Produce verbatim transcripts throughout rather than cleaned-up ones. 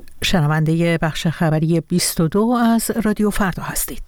شنونده بخش خبری بیست و دو از رادیو فردا هستید.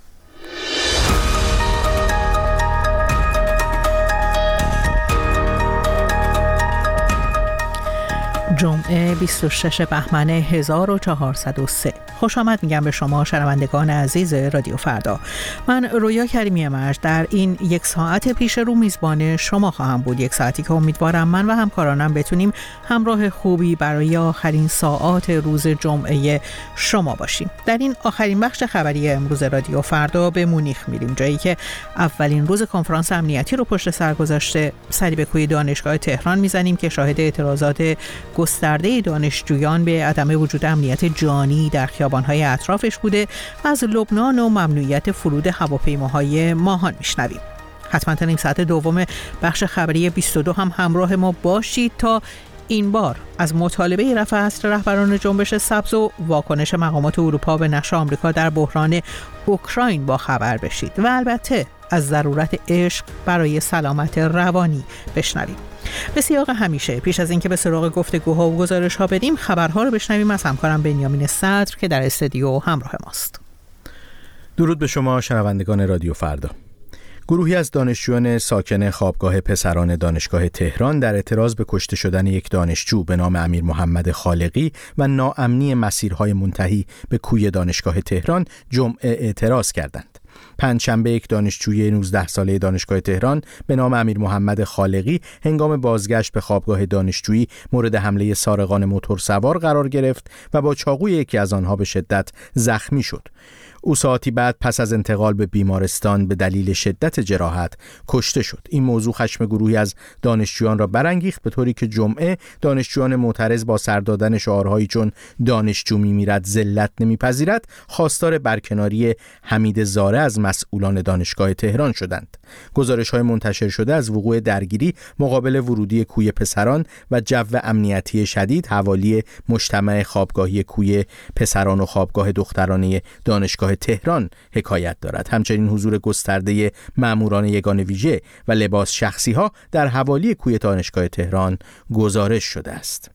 جمعه بیست و شش بهمن هزار و چهارصد و سه. خوش آمد میگم به شما شنوندگان عزیز رادیو فردا. من رویا کریمی مرج در این یک ساعت پیش رو میزبان شما خواهم بود، یک ساعتی که امیدوارم من و همکارانم بتونیم همراه خوبی برای آخرین ساعات روز جمعه شما باشیم. در این آخرین بخش خبری امروز رادیو فردا به مونیخ میریم، جایی که اولین روز کنفرانس امنیتی رو پشت سر گذاشته. سری به کوی دانشگاه تهران میزنیم که شاهد اعتراضات گسترده دانشجویان به عدم وجود امنیت جانی در خیابان‌های اطرافش بوده. از لبنان و ممنوعیت فرود هواپیماهای ماهان میشنویم. حتما تا نیم ساعت دوم بخش خبری بیست و دو هم همراه ما باشید تا این بار از مطالبه رفع اصر رهبران جنبش سبز و واکنش مقامات اروپا به نقش آمریکا در بحران اوکراین با خبر بشید و البته از ضرورت عشق برای سلامت روانی بشنویم. به سیاق همیشه پیش از اینکه به سراغ گفتگوها و گزارش‌ها بریم، خبرها رو بشنویم از همکارم بنیامین صدر که در استودیو همراه ماست. درود به شما شنوندگان رادیو فردا. گروهی از دانشجویان ساکن خوابگاه پسران دانشگاه تهران در اعتراض به کشته شدن یک دانشجو به نام امیر محمد خالقی و ناامنی مسیرهای منتهی به کوی دانشگاه تهران جمعه اعتراض کردند. پنجشنبه یک دانشجوی نوزده ساله دانشگاه تهران به نام امیر محمد خالقی هنگام بازگشت به خوابگاه دانشجویی مورد حمله سارقان موتورسوار قرار گرفت و با چاقوی یکی از آنها به شدت زخمی شد. او ساعتی بعد پس از انتقال به بیمارستان به دلیل شدت جراحت کشته شد. این موضوع خشم گروهی از دانشجویان را برانگیخت، به طوری که جمعه دانشجویان معترض با سر دادن شعارهایی چون دانشجو میمیرد ذلت نمیپذیرد خواستار برکناری حمید زاره از مسئولان دانشگاه تهران شدند. گزارش‌های منتشر شده از وقوع درگیری مقابل ورودی کوی پسران و جو امنیتی شدید حوالی مجتمع خوابگاهی کوی پسران و خوابگاه دخترانه دانشگاه تهران حکایت دارد. همچنین حضور گسترده ماموران یگان ویژه و لباس شخصی ها در حوالی کوی دانشگاه تهران گزارش شده است.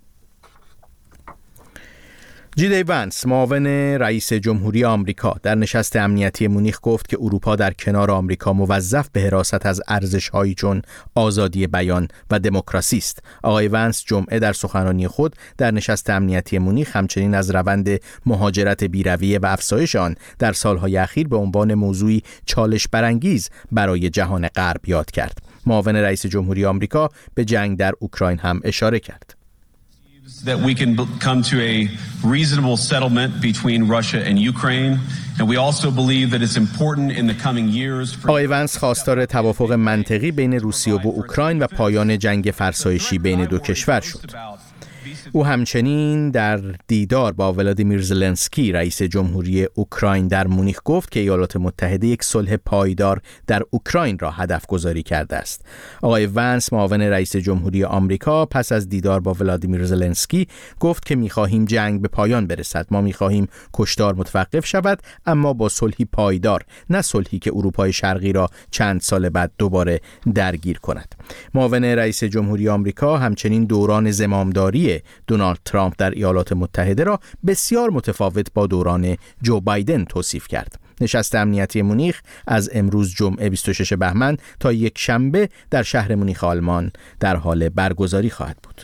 جی دی ونس، معاون رئیس جمهوری آمریکا، در نشست امنیتی مونیخ گفت که اروپا در کنار آمریکا موظف به حراست از ارزش‌هایی چون آزادی بیان و دموکراسی است. آقای ونس جمعه در سخنرانی خود در نشست امنیتی مونیخ همچنین از روند مهاجرت بی‌رویه و افزایش آن در سالهای اخیر به عنوان موضوعی چالش برانگیز برای جهان غرب یاد کرد. معاون رئیس جمهوری آمریکا به جنگ در اوکراین هم اشاره کرد. that we can come to a reasonable settlement between Russia and Ukraine, and we also believe that it's important in the coming years for آقای ونس خواستار توافق منطقی بین روسیه و اوکراین و پایان جنگ فرسایشی بین دو کشور شد. او همچنین در دیدار با ولادیمیر زلنسکی رئیس جمهوری اوکراین در مونیخ گفت که ایالات متحده یک صلح پایدار در اوکراین را هدف گذاری کرده است. آقای ونس معاون رئیس جمهوری آمریکا پس از دیدار با ولادیمیر زلنسکی گفت که می‌خواهیم جنگ به پایان برسد. ما می‌خواهیم کشتار متوقف شود، اما با صلحی پایدار، نه صلحی که اروپای شرقی را چند سال بعد دوباره درگیر کند. معاون رئیس جمهوری آمریکا همچنین دوران زمامداری دونالد ترامپ در ایالات متحده را بسیار متفاوت با دوران جو بایدن توصیف کرد. نشست امنیتی مونیخ از امروز جمعه بیست و شش بهمن تا یک شنبه در شهر مونیخ آلمان در حال برگزاری خواهد بود.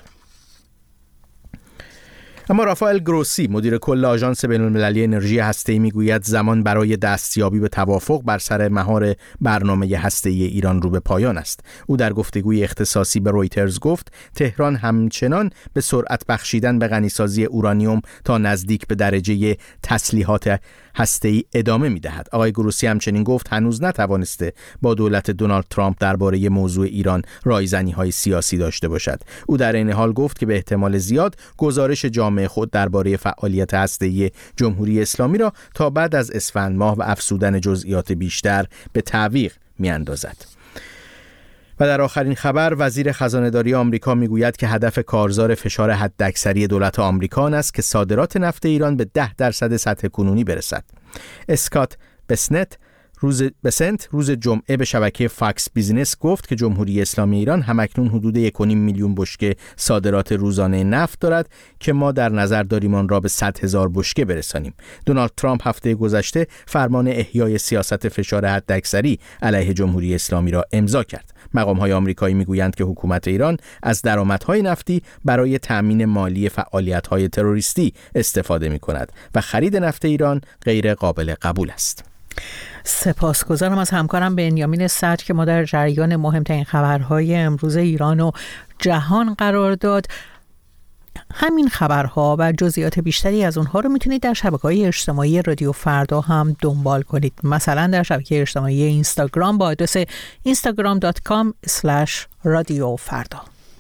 اما رافائل گروسی، مدیر کل آژانس بین‌المللی انرژی هسته‌ای، میگوید زمان برای دستیابی به توافق بر سر مهار برنامه هسته‌ای ایران رو به پایان است. او در گفتگوی اختصاصی به رویترز گفت تهران همچنان به سرعت بخشیدن به غنیسازی اورانیوم تا نزدیک به درجه تسلیحات هسته‌ای ادامه می‌دهد. آقای گروسی همچنین گفت هنوز نتوانسته با دولت دونالد ترامپ درباره موضوع ایران رایزنی‌های سیاسی داشته باشد. او در این حال گفت که به احتمال زیاد گزارش جامعه خود درباره فعالیت هسته‌ای جمهوری اسلامی را تا بعد از اسفند ماه و افزودن جزئیات بیشتر به تعویق می‌اندازد. و در آخرین خبر، وزیر خزانه‌داری آمریکا میگوید که هدف کارزار فشار حداکثری دولت آمریکا است که صادرات نفت ایران به ده درصد سطح کنونی برسد. اسکات بسنت، روز بسنت روز جمعه به شبکه فاکس بیزینس گفت که جمهوری اسلامی ایران همکنون حدود یک و نیم میلیون بشکه صادرات روزانه نفت دارد که ما در نظر داریم آن را به صد هزار بشکه برسانیم. دونالد ترامپ هفته گذشته فرمان احیای سیاست فشار حداکثری علیه جمهوری اسلامی را امضا کرد. مقام‌های آمریکایی میگویند که حکومت ایران از درآمدهای نفتی برای تأمین مالی فعالیت‌های تروریستی استفاده می‌کند و خرید نفت ایران غیر قابل قبول است. سپاسگزارم از همکارم بنیامین صدر که ما در جریان مهمترین خبرهای امروز ایران و جهان قرار داد. همین خبرها و جزئیات بیشتری از اونها رو میتونید در شبکه‌های اجتماعی رادیو فردا هم دنبال کنید. مثلا در شبکه اجتماعی اینستاگرام با آدرس اینستاگرام دات کام اسلش رادیو فردا.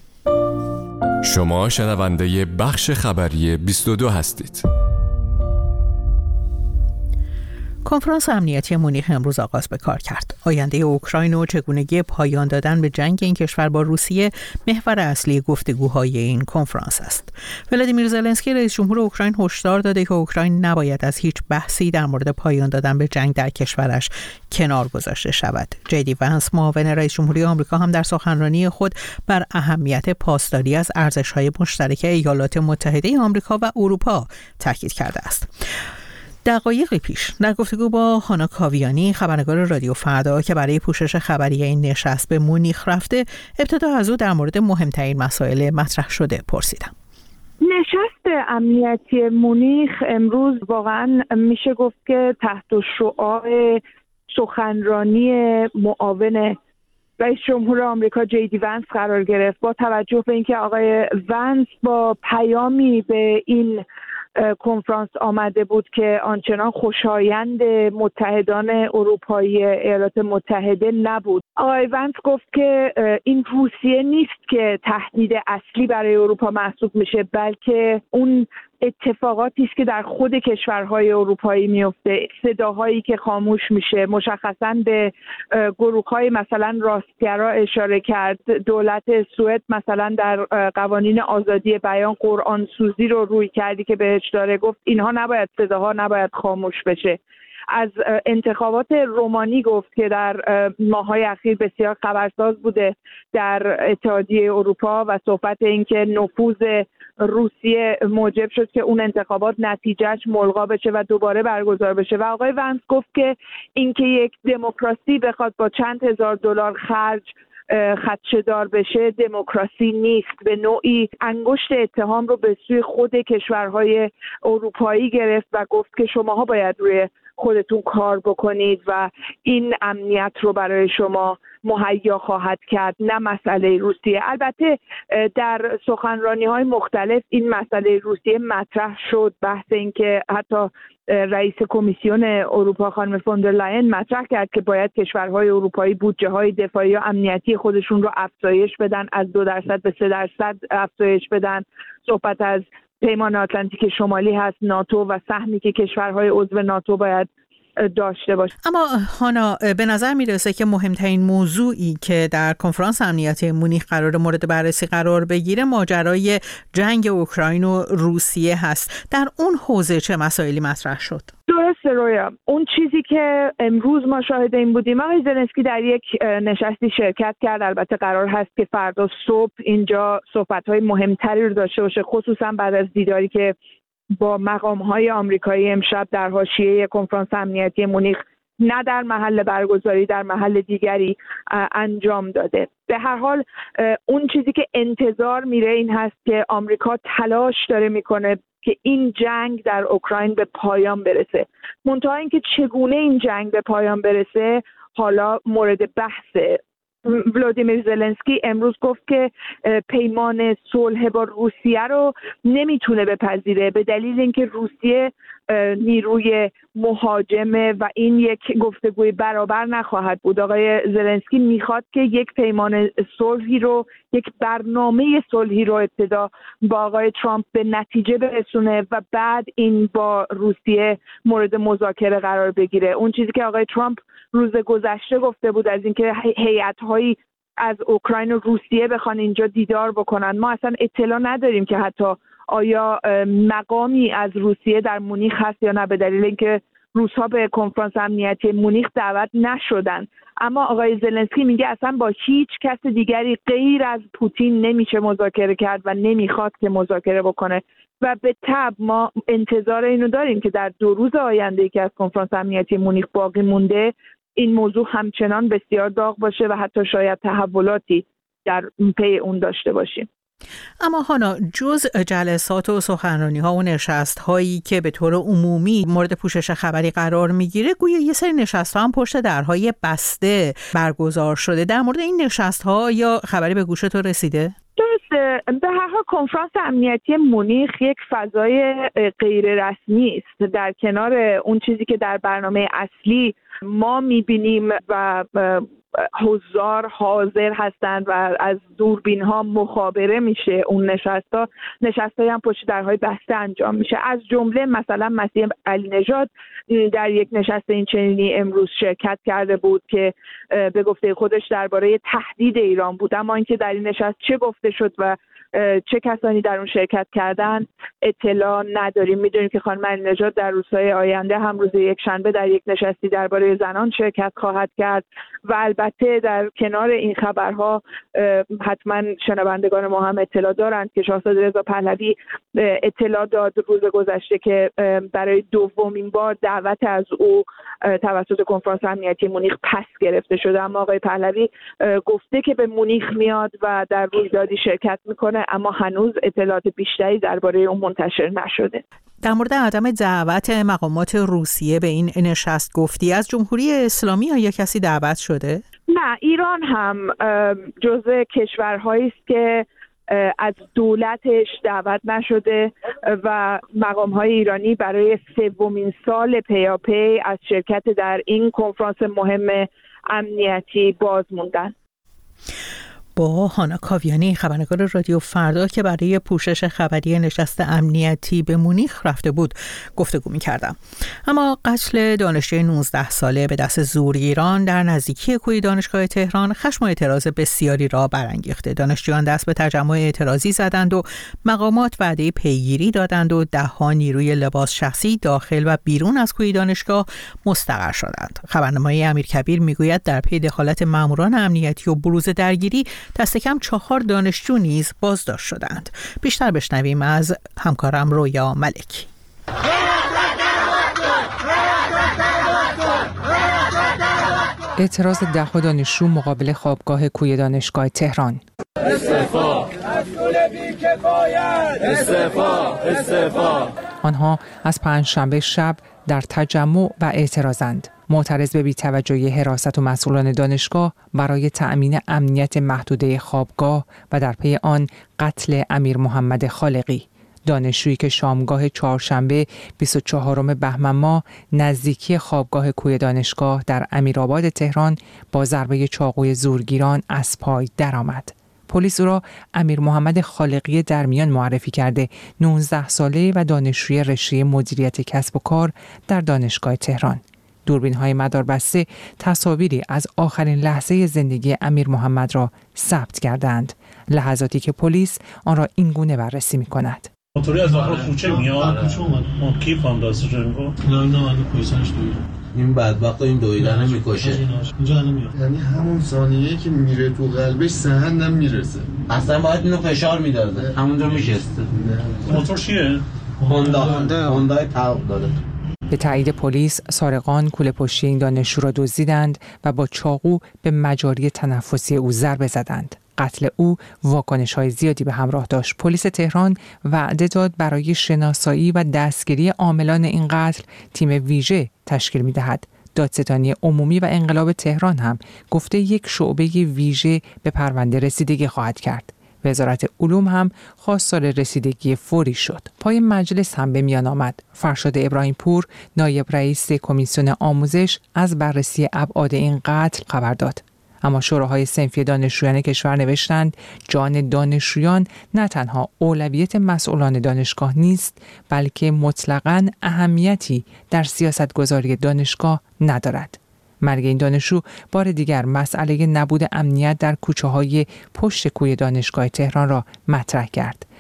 شما شنونده بخش خبری بیست و دو هستید. کنفرانس امنیتی مونیخ امروز آغاز به کار کرد. آینده اوکراین و چگونگی پایان دادن به جنگ این کشور با روسیه محور اصلی گفتگوهای این کنفرانس است. ولادیمیر زلنسکی رئیس جمهور اوکراین هشدار داده که اوکراین نباید از هیچ بحثی در مورد پایان دادن به جنگ در کشورش کنار گذاشته شود. جیدی ونس معاون رئیس جمهوری آمریکا هم در سخنرانی خود بر اهمیت پاسداری از ارزش‌های مشترک ایالات متحده آمریکا و اروپا تاکید کرده است. دقایقی پیش در گفتگو با هانا کاویانی خبرنگار رادیو فردا که برای پوشش خبری این نشست به مونیخ رفته، ابتدا از او در مورد مهمترین مسائل مطرح شده پرسیدم. نشست امنیتی مونیخ امروز واقعا میشه گفت که تحت شعاع سخنرانی معاون رئیس جمهور آمریکا جیدی ونس قرار گرفت، با توجه به اینکه آقای ونس با پیامی به این کنفرانس آمده بود که آنچنان خوشایند متحدان اروپایی ایالات متحده نبود. آقای ونس گفت که این روسیه نیست که تهدید اصلی برای اروپا محسوب میشه، بلکه اون اتفاقاتی است که در خود کشورهای اروپایی میفته، صداهایی که خاموش میشه. مشخصاً به گروه‌های مثلا راستگرا اشاره کرد. دولت سوئد مثلا در قوانین آزادی بیان قرآن سوزی رو روی کردی که بهش داره، گفت اینها نباید، صداها نباید خاموش بشه. از انتخابات رومانی گفت که در ماه‌های اخیر بسیار خبرساز بوده در اتحادیه اروپا و صحبت این که نفوذ روسیه موجب شد که اون انتخابات نتیجهش ملغا بشه و دوباره برگزار بشه. و آقای ونس گفت که اینکه یک دموکراسی بخواد با چند هزار دلار خرج خدشه‌دار بشه دموکراسی نیست. به نوعی انگشت اتهام رو به سوی خود کشورهای اروپایی گرفت و گفت که شماها باید روی خودتون کار بکنید و این امنیت رو برای شما مهیا خواهد کرد، نه مسئله روسیه. البته در سخنرانی‌های مختلف این مسئله روسیه مطرح شد. بحث این که حتی رئیس کمیسیون اروپا خانم فوندر لاین مطرح کرد که باید کشورهای اروپایی بودجه‌های دفاعی و امنیتی خودشون رو افزایش بدن، از دو درصد به سه درصد افزایش بدن. صحبت از پیمان آتلانتیک شمالی هست، ناتو و سهمی که کشورهای عضو ناتو باید داشته باشه. اما هانا، به نظر میرسه که مهمترین موضوعی که در کنفرانس امنیتی مونیخ قرار مورد بررسی قرار بگیره ماجرای جنگ اوکراین و روسیه هست. در اون حوزه چه مسائلی مطرح شد؟ درسته رویا، اون چیزی که امروز ما شاهد این بودیم، آقای زلنسکی در یک نشستی شرکت کرد. البته قرار هست که فردا صبح اینجا صحبت‌های مهمتری رو داشته باشه، خصوصا بعد از دیداری که با مقام‌های آمریکایی امشب در حاشیه کنفرانس امنیتی مونیخ نه در محل برگزاری، در محل دیگری انجام داده. به هر حال اون چیزی که انتظار میره این هست که آمریکا تلاش داره میکنه که این جنگ در اوکراین به پایان برسه. منتها اینکه چگونه این جنگ به پایان برسه حالا مورد بحثه. ولادیمیر زلنسکی امروز گفت که پیمان صلح با روسیه رو نمیتونه بپذیره به دلیل اینکه روسیه نیروی مهاجمه و این یک گفتگوی برابر نخواهد بود. آقای زلنسکی میخواد که یک پیمان صلحی رو، یک برنامه صلحی رو ابتدا با آقای ترامپ به نتیجه برسونه و بعد این با روسیه مورد مذاکره قرار بگیره. اون چیزی که آقای ترامپ روز گذشته گفته بود از اینکه هیئت‌هایی از اوکراین و روسیه بخوان اینجا دیدار بکنن، ما اصلا اطلاع نداریم که حتی آیا مقامی از روسیه در مونیخ هست یا نه، به دلیل اینکه روس‌ها به کنفرانس امنیتی مونیخ دعوت نشدن. اما آقای زلنسکی میگه اصلا با هیچ کس دیگری غیر از پوتین نمیشه مذاکره کرد و نمیخواد که مذاکره بکنه و به تبع ما انتظار اینو داریم که در دو روز آینده که از کنفرانس امنیتی مونیخ باقی مونده این موضوع همچنان بسیار داغ باشه و حتی شاید تحولاتی در پی اون داشته باشیم. اما هانا، جز جلسات و سخنرانی ها و نشست هایی که به طور عمومی مورد پوشش خبری قرار میگیره، گویا یه سری نشست ها هم پشت درهای بسته برگزار شده. در مورد این نشست ها یا خبری به گوش تو رسیده؟ درسته. به هر حال کنفرانس امنیتی مونیخ یک فضای غیر رسمی است در کنار اون چیزی که در برنامه اصلی ما میبینیم و حضار حاضر هستند و از دوربین ها مخابره میشه. اون نشستا نشستایی هم پشت درهای بسته انجام میشه. از جمله مثلا مسیح علی نژاد در یک نشست این چنینی امروز شرکت کرده بود که به گفته خودش درباره تهدید ایران بود، اما اینکه در این نشست چه گفته شد و چه کسانی در اون شرکت کردن اطلاع نداریم. میدونیم که خانم علی نژاد در روزهای آینده هم روز یک شنبه در یک نشستی درباره زنان شرکت خواهد کرد و البته در کنار این خبرها حتما شنوندگان ما هم اطلاع دارند که شاهزاده رضا پهلوی اطلاع داد روز گذشته که برای دومین بار دعوت از او توسط کنفرانس امنیتی مونیخ پس گرفته شده، اما آقای پهلوی گفته که به مونیخ میاد و در رویدادی شرکت میکنه، اما هنوز اطلاعات بیشتری درباره اون منتشر نشده. در مورد عدم دعوت مقامات روسیه به این نشست گفتی، از جمهوری اسلامی یا کسی دعوت شده؟ نه، ایران هم جزء کشورهایی است که از دولتش دعوت نشده و مقام‌های ایرانی برای سومین سال پیاپی از شرکت در این کنفرانس مهم امنیتی باز موندن. با هانا کاویانی، خبرنگار رادیو فردا که برای پوشش خبری نشست امنیتی به مونیخ رفته بود گفتگو می‌کردم. اما قتل دانشجوی نوزده ساله به دست زورگیران در نزدیکی کوی دانشگاه تهران خشم و اعتراض بسیاری را برانگیخته. دانشجویان دست به تجمع اعتراضی زدند و مقامات وعده پیگیری دادند و ده‌ها نیروی لباس شخصی داخل و بیرون از کوی دانشگاه مستقر شدند. خبرنامه امیرکبیر میگوید در پی دخالت ماموران امنیتی و بروز درگیری دست کم چهار دانشجو نیز بازداشت شدند. بیشتر بشنویم از همکارم رویا ملکی. اعتراض ده دانشجو مقابل خوابگاه کوی دانشگاه تهران. استعفا! مسئول بی‌کفایت! استعفا! استعفا! آنها از پنجشنبه شب در تجمع و اعتراضند. معترض به بی‌توجهی حراست و مسئولان دانشگاه برای تأمین امنیت محدوده خوابگاه و در پی آن قتل امیر محمد خالقی، دانشجویی که شامگاه چهارشنبه بیست و چهارم بهمن ماه نزدیکی خوابگاه کوی دانشگاه در امیرآباد تهران با ضربه چاقوی زورگیران از پای درآمد. پلیس او را امیر محمد خالقی درمیان معرفی کرده، نوزده ساله و دانشجوی رشته مدیریت کسب و کار در دانشگاه تهران. دوربین‌های مداربسته تصاویری از آخرین لحظه زندگی امیر محمد را ثبت کردند، لحظاتی که پلیس آن را این گونه بررسی می‌کند. موتوری از آخر کوچه میاد، اون کیف اندازه جنگو نه نه نه پلیسانش دوید. این بدبخت این دویدن میکشه. اینجا الان میاد. یعنی همون ثانیه‌ای که میره تو قلبش سهندم میرسه. اصلا باید اینو فشار میداده. همونجا میشسته. موتور چیه؟ هوندا. هوندای تاپ داره. به تایید پلیس، سارقان کوله پشتی این دانشجو را دزدیدند و با چاقو به مجاری تنفسی او ضربه زدند. قتل او واکنش‌های زیادی به همراه داشت. پلیس تهران وعده داد برای شناسایی و دستگیری عاملان این قتل تیم ویژه تشکیل می‌دهد. دادستانی عمومی و انقلاب تهران هم گفته یک شعبه ویژه به پرونده رسیدگی خواهد کرد. وزارت علوم هم خواستار رسیدگی فوری شد. پای مجلس هم به میان آمد. فرشاد ابراهیم پور، نایب رئیس کمیسیون آموزش، از بررسی ابعاد این قتل خبر داد. اما شوراهای صنفی دانشجویان کشور نوشتند جان دانشجویان نه تنها اولویت مسئولان دانشگاه نیست، بلکه مطلقاً اهمیتی در سیاستگذاری دانشگاه ندارد. مرگ این دانشجو بار دیگر مسئله نبود امنیت در کوچه‌های پشت کوی دانشگاه تهران را مطرح کرد.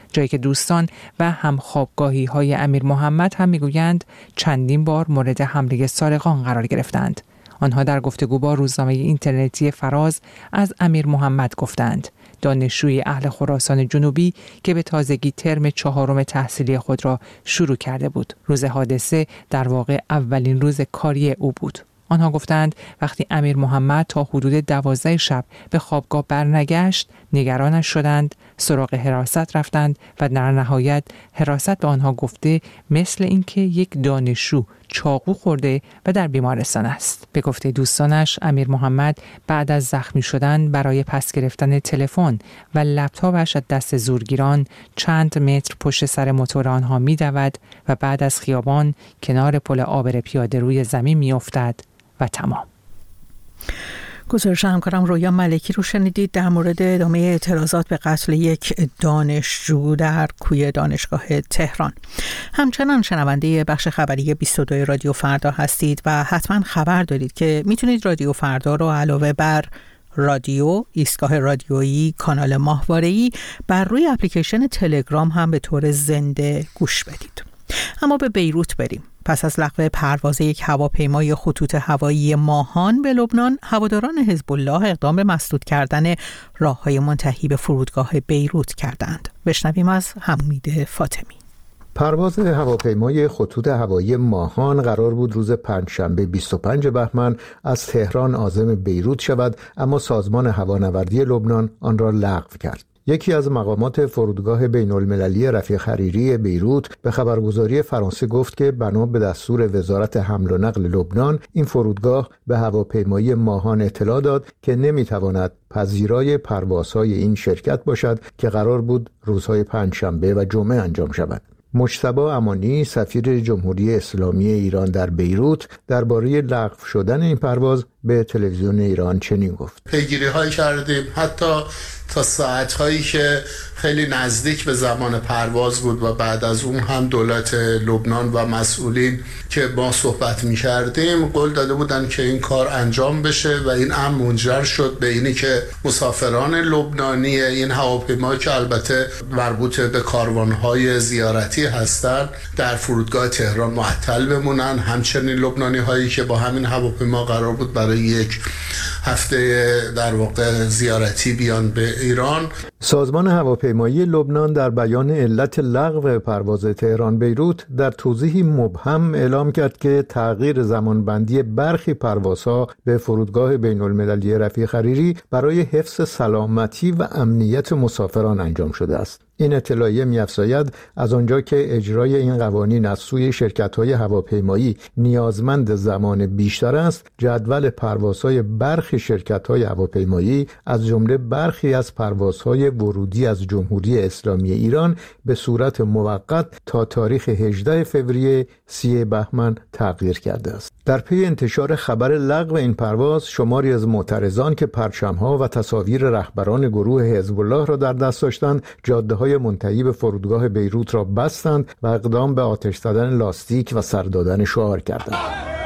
جایی که دوستان و همخوابگاهی های امیر محمد هم میگویند چندین بار مورد حمله سارقان قرار گرفتند. آنها در گفتگو با روزنامه اینترنتی فراز از امیر محمد گفتند. دانشجوی اهل خراسان جنوبی که به تازگی ترم چهارم تحصیلی خود را شروع کرده بود. روز حادثه در واقع اولین روز کاری او بود. آنها گفتند وقتی امیر محمد تا حدود دوازده شب به خوابگاه برنگشت، نگرانش شدند، سراغ حراست رفتند و در نهایت حراست به آنها گفته مثل اینکه یک دانشجو چاقو خورده و در بیمارستان است. به گفته دوستانش، امیر محمد بعد از زخمی شدن برای پس گرفتن تلفن و لپتاپش از دست زورگیران چند متر پشت سر موتور آنها می‌دود و بعد از خیابان کنار پل عابر پیاده روی زمین می‌افتد و تمام. گزارش همکارم رویا ملکی رو شنیدید در مورد ادامه اعتراضات به قتل یک دانشجو در کوی دانشگاه تهران. همچنان شنونده بخش خبری بیست و دو رادیو فردا هستید و حتما خبر دارید که میتونید رادیو فردا رو علاوه بر رادیو، ایستگاه رادیویی، کانال ماهواره‌ای بر روی اپلیکیشن تلگرام هم به طور زنده گوش بدید. اما به بیروت بریم. پس از لغو پرواز یک هواپیمای خطوط هوایی ماهان به لبنان، هواداران حزب الله اقدام به مسدود کردن راه‌های منتهی به فرودگاه بیروت کردند. بشنویم از حمید فاطمی. پرواز هواپیمای خطوط هوایی ماهان قرار بود روز پنجشنبه بیست و پنج بهمن از تهران عازم بیروت شود، اما سازمان هوانوردی لبنان آن را لغو کرد. یکی از مقامات فرودگاه بین المللی رفیق حریری بیروت به خبرگزاری فرانسه گفت که بنا به دستور وزارت حمل و نقل لبنان، این فرودگاه به هواپیمای ماهان اطلاع داد که نمیتواند پذیرای پروازهای این شرکت باشد که قرار بود روزهای پنجشنبه و جمعه انجام شود. مجتبی امانی، سفیر جمهوری اسلامی ایران در بیروت، درباره لغو شدن این پرواز به تلویزیون ایران چنین گفت: پیگیری های کردیم، حتی تا ساعت هایی که خیلی نزدیک به زمان پرواز بود و بعد از اون هم دولت لبنان و مسئولین که با صحبت می کردیم قول داده بودن که این کار انجام بشه و این امر منجر شد به اینی که مسافران لبنانی این هواپیما که البته مربوط به کاروانهای زیارتی هستند در فرودگاه تهران معطل بمونن. همچنین لبنانی هایی که با همین هواپیما قرار بود برای یک هفته در واقع زیارتی بیان به ایران. سازمان هواپیمایی لبنان در بیان علت لغو پرواز تهران بیروت در توضیحی مبهم اعلام کرد که تغییر زمانبندی برخی پروازها به فرودگاه بین المللی رفیق حریری برای حفظ سلامتی و امنیت مسافران انجام شده است. این اطلاعیه می‌افزاید از آنجا که اجرای این قوانین از سوی شرکت‌های هواپیمایی نیازمند زمان بیشتر است، جدول پروازهای برخی شرکت‌های هواپیمایی از جمله برخی از پروازهای ورودی از جمهوری اسلامی ایران به صورت موقت تا تاریخ هجدهم فوریه سی بهمن تغییر کرده است. در پی انتشار خبر لغو این پرواز، شماری از معترضان که پرچم‌ها و تصاویر رهبران گروه حزب الله را در دست داشتند، جاده‌های منتهی به فرودگاه بیروت را بستند و اقدام به آتش زدن لاستیک و سر دادن شعار کردند.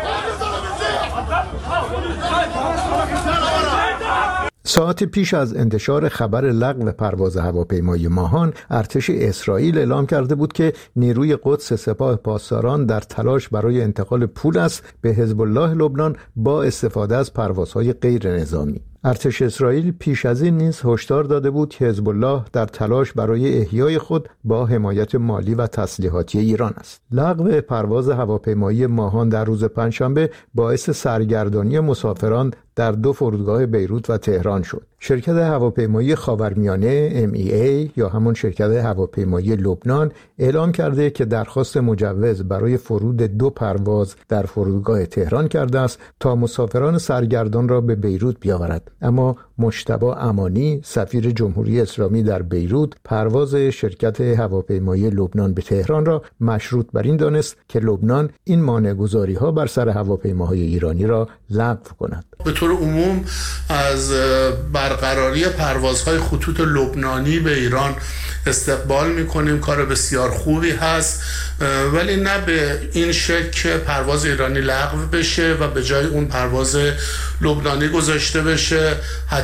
ساعت پیش از انتشار خبر لغو پرواز هواپیمای ماهان، ارتش اسرائیل اعلام کرده بود که نیروی قدس سپاه پاسداران در تلاش برای انتقال پول است به حزب الله لبنان با استفاده از پروازهای غیر نظامی. ارتش اسرائیل پیش از این نیز هشدار داده بود که حزب الله در تلاش برای احیای خود با حمایت مالی و تسلیحاتی ایران است. لغو پرواز هواپیمایی ماهان در روز پنجشنبه باعث سرگردانی مسافران در دو فرودگاه بیروت و تهران شد. شرکت هواپیمایی خاورمیانه ام ای ای یا همون شرکت هواپیمایی لبنان اعلام کرده که درخواست مجوز برای فرود دو پرواز در فرودگاه تهران کرده است تا مسافران سرگردان را به بیروت بیاورد. اما مجتبی امانی، سفیر جمهوری اسلامی در بیروت، پرواز شرکت هواپیمایی لبنان به تهران را مشروط بر این دانست که لبنان این مانع‌گذاری‌ها بر سر هواپیماهای ایرانی را لغو کند. به طور عموم از برقراری پروازهای خطوط لبنانی به ایران استقبال می‌کنیم، کار بسیار خوبی هست، ولی نه به این شکل که پرواز ایرانی لغو بشه و به جای اون پرواز لبنانی گذاشته بشه. حتی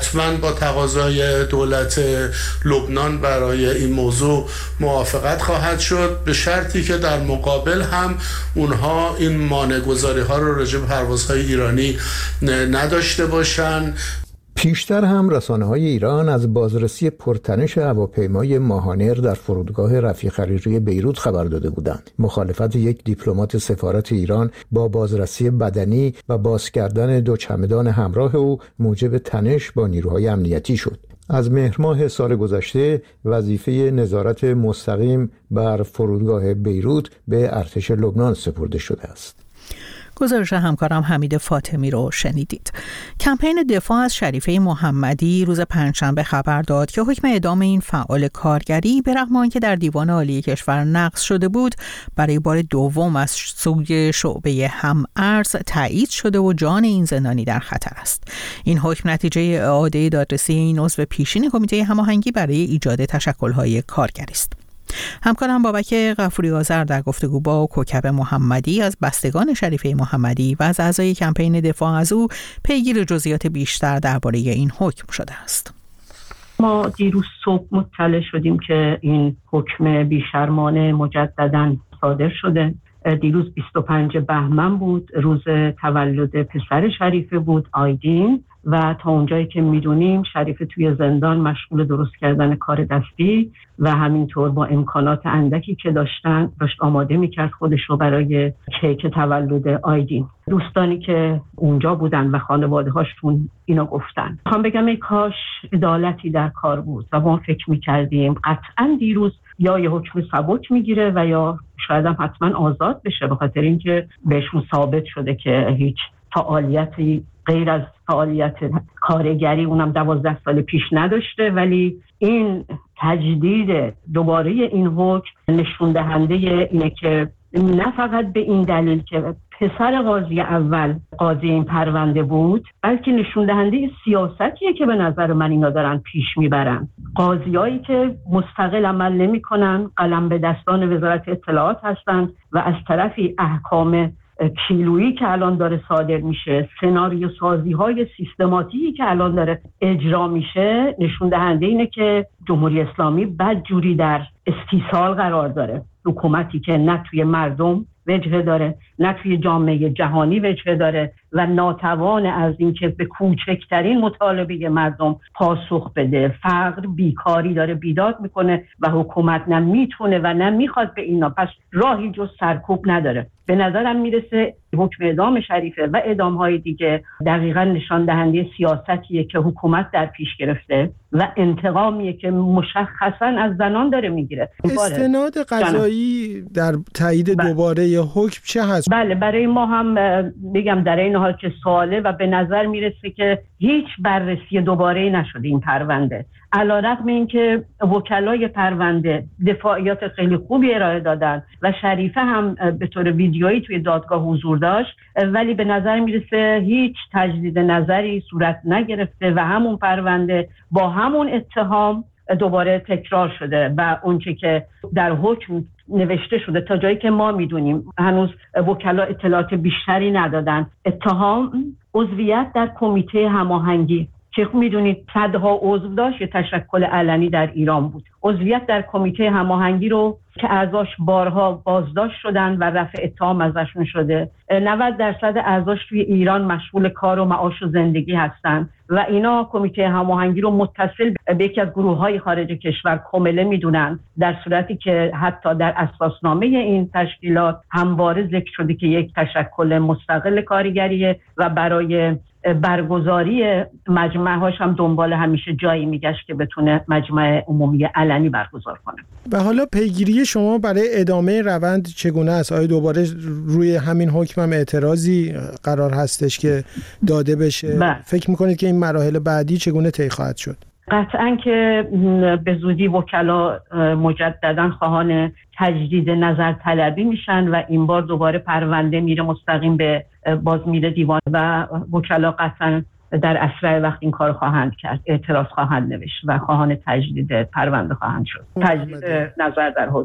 حتما با تقاضای دولت لبنان برای این موضوع موافقت خواهد شد، به شرطی که در مقابل هم اونها این مانع‌گذاری ها رو راجع به پروازهای ایرانی نداشته باشن. پیشتر هم رسانه‌های ایران از بازرسی پرتنش هواپیمای ماهانر در فرودگاه رفیق حریری بیروت خبر داده بودند. مخالفت یک دیپلمات سفارت ایران با بازرسی بدنی و باز کردن دو چمدان همراه او موجب تنش با نیروهای امنیتی شد. از مهر ماه سال گذشته وظیفه نظارت مستقیم بر فرودگاه بیروت به ارتش لبنان سپرده شده است. گزارش همکارم حمید فاطمی رو شنیدید. کمپین دفاع از شریفه محمدی روز پنجشنبه خبر داد که حکم اعدام این فعال کارگری به رغم آنکه در دیوان عالی کشور نقض شده بود، برای بار دوم از سوی شعبه هم‌ارز تایید شده و جان این زندانی در خطر است. این حکم نتیجه اعاده دادرسی این عضو پیشین کمیته هماهنگی برای ایجاد تشکل‌های کارگری است. همکارم بابک غفوری آذر در گفتگو با کوکب محمدی از بستگان شریفه محمدی و از اعضای کمپین دفاع از او پیگیر جزئیات بیشتر درباره این حکم شده است. ما دیروز صبح مطلع شدیم که این حکم بیشرمانه مجدداً صادر شده. دیروز بیست و پنج بهمن بود، روز تولد پسر شریفه بود، آیدین، و تا اونجایی که میدونیم شریفه توی زندان مشغول درست کردن کار دستی و همینطور با امکانات اندکی که داشتن داشت آماده میکرد خودش رو برای کیک تولد آیدین. دوستانی که اونجا بودن و خانواده هاشون اینا گفتن. میخوام بگم ای کاش عدالتی در کار بود و ما فکر میکردیم قطعا دیروز یا یه حکم سبک میگیره و یا شاید هم حتما آزاد بشه، به خاطر اینکه بهشون ثابت شده که هیچ فعالیتی غیر از فعالیت کارگری اونم دوازده سال پیش نداشته. ولی این تجدید دوباره این حکم نشون دهنده اینه که نه فقط به این دلیل که پسر قاضی اول قاضی این پرونده بود، بلکه نشون دهنده سیاستیه که به نظر من اینا دارن پیش میبرن. قاضیایی که مستقل عمل نمی کنن، قلم به دستان وزارت اطلاعات هستن و از طرفی احکام کیلویی که الان داره صادر میشه، سناریو سازی های سیستماتیکی که الان داره اجرا میشه، نشون دهنده اینه که جمهوری اسلامی بدجوری در استیصال قرار داره. حکومتی که نه توی مردم وجهه داره، نه توی جامعه جهانی وجهه داره و ناتوان از اینکه به کوچکترین مطالبه مردم پاسخ بده. فقر، بیکاری داره بیداد میکنه و حکومت نه میتونه و نه میخواد به اینا، پس راهی جز سرکوب نداره. به نظرم میرسه حکم اعدام شریفه و اعدام‌های دیگه دقیقاً نشان دهنده سیاستیه که حکومت در پیش گرفته و انتقامیه که مشخصاً از زنان داره میگیره. استناد قضایی در تایید دوباره ی حکم چه هست؟ بله، برای ما هم بگم در این حال که سواله و به نظر میرسه که هیچ بررسی دوباره نشده این پرونده. علیرغم اینکه وکلای پرونده دفاعیات خیلی خوبی ارائه دادن و شریفه هم به طور ویدیویی توی دادگاه حضور داشت، ولی به نظر میرسه هیچ تجدید نظری صورت نگرفته و همون پرونده با همون اتهام دوباره تکرار شده و اونچه که در حکم نوشته شده تا جایی که ما میدونیم هنوز وکلا اطلاعات بیشتری ندادن. اتهام عضویت در کمیته هماهنگی که میدونید صدها عضو داشت، یه تشکل علنی در ایران بود. عضویت در کمیته هماهنگی رو که اعضاش بارها بازداشت شدن و رفع اتهام ازشون شده. نود درصد اعضاش توی ایران مشغول کار و معاش و زندگی هستن و اینا کمیته هماهنگی رو متصل به یکی از گروه‌های خارج کشور کمله میدونن، در صورتی که حتی در اساسنامه این تشکیلات همواره ذکر شده که یک تشکل مستقل کارگریه و برای برگزاری مجمع هاش هم دنبال همیشه جایی میگشت که بتونه مجمع عمومی علنی برگزار کنه. و حالا پیگیری شما برای ادامه روند چگونه است؟ آیا دوباره روی همین حکم هم اعتراضی قرار هستش که داده بشه؟ بله. فکر میکنید که این مراحل بعدی چگونه طی خواهد شد؟ قطعاً که به زودی وکلا مجدداً خواهان تجدید نظر طلبی میشن و این بار دوباره پرونده میره مستقیم به باز میره دیوان و وکلا قطعاً در اسرع وقت این کار خواهند کرد، اعتراض خواهند نوشت و خواهان تجدید پرونده خواهند شد، تجدید نظر در حکم.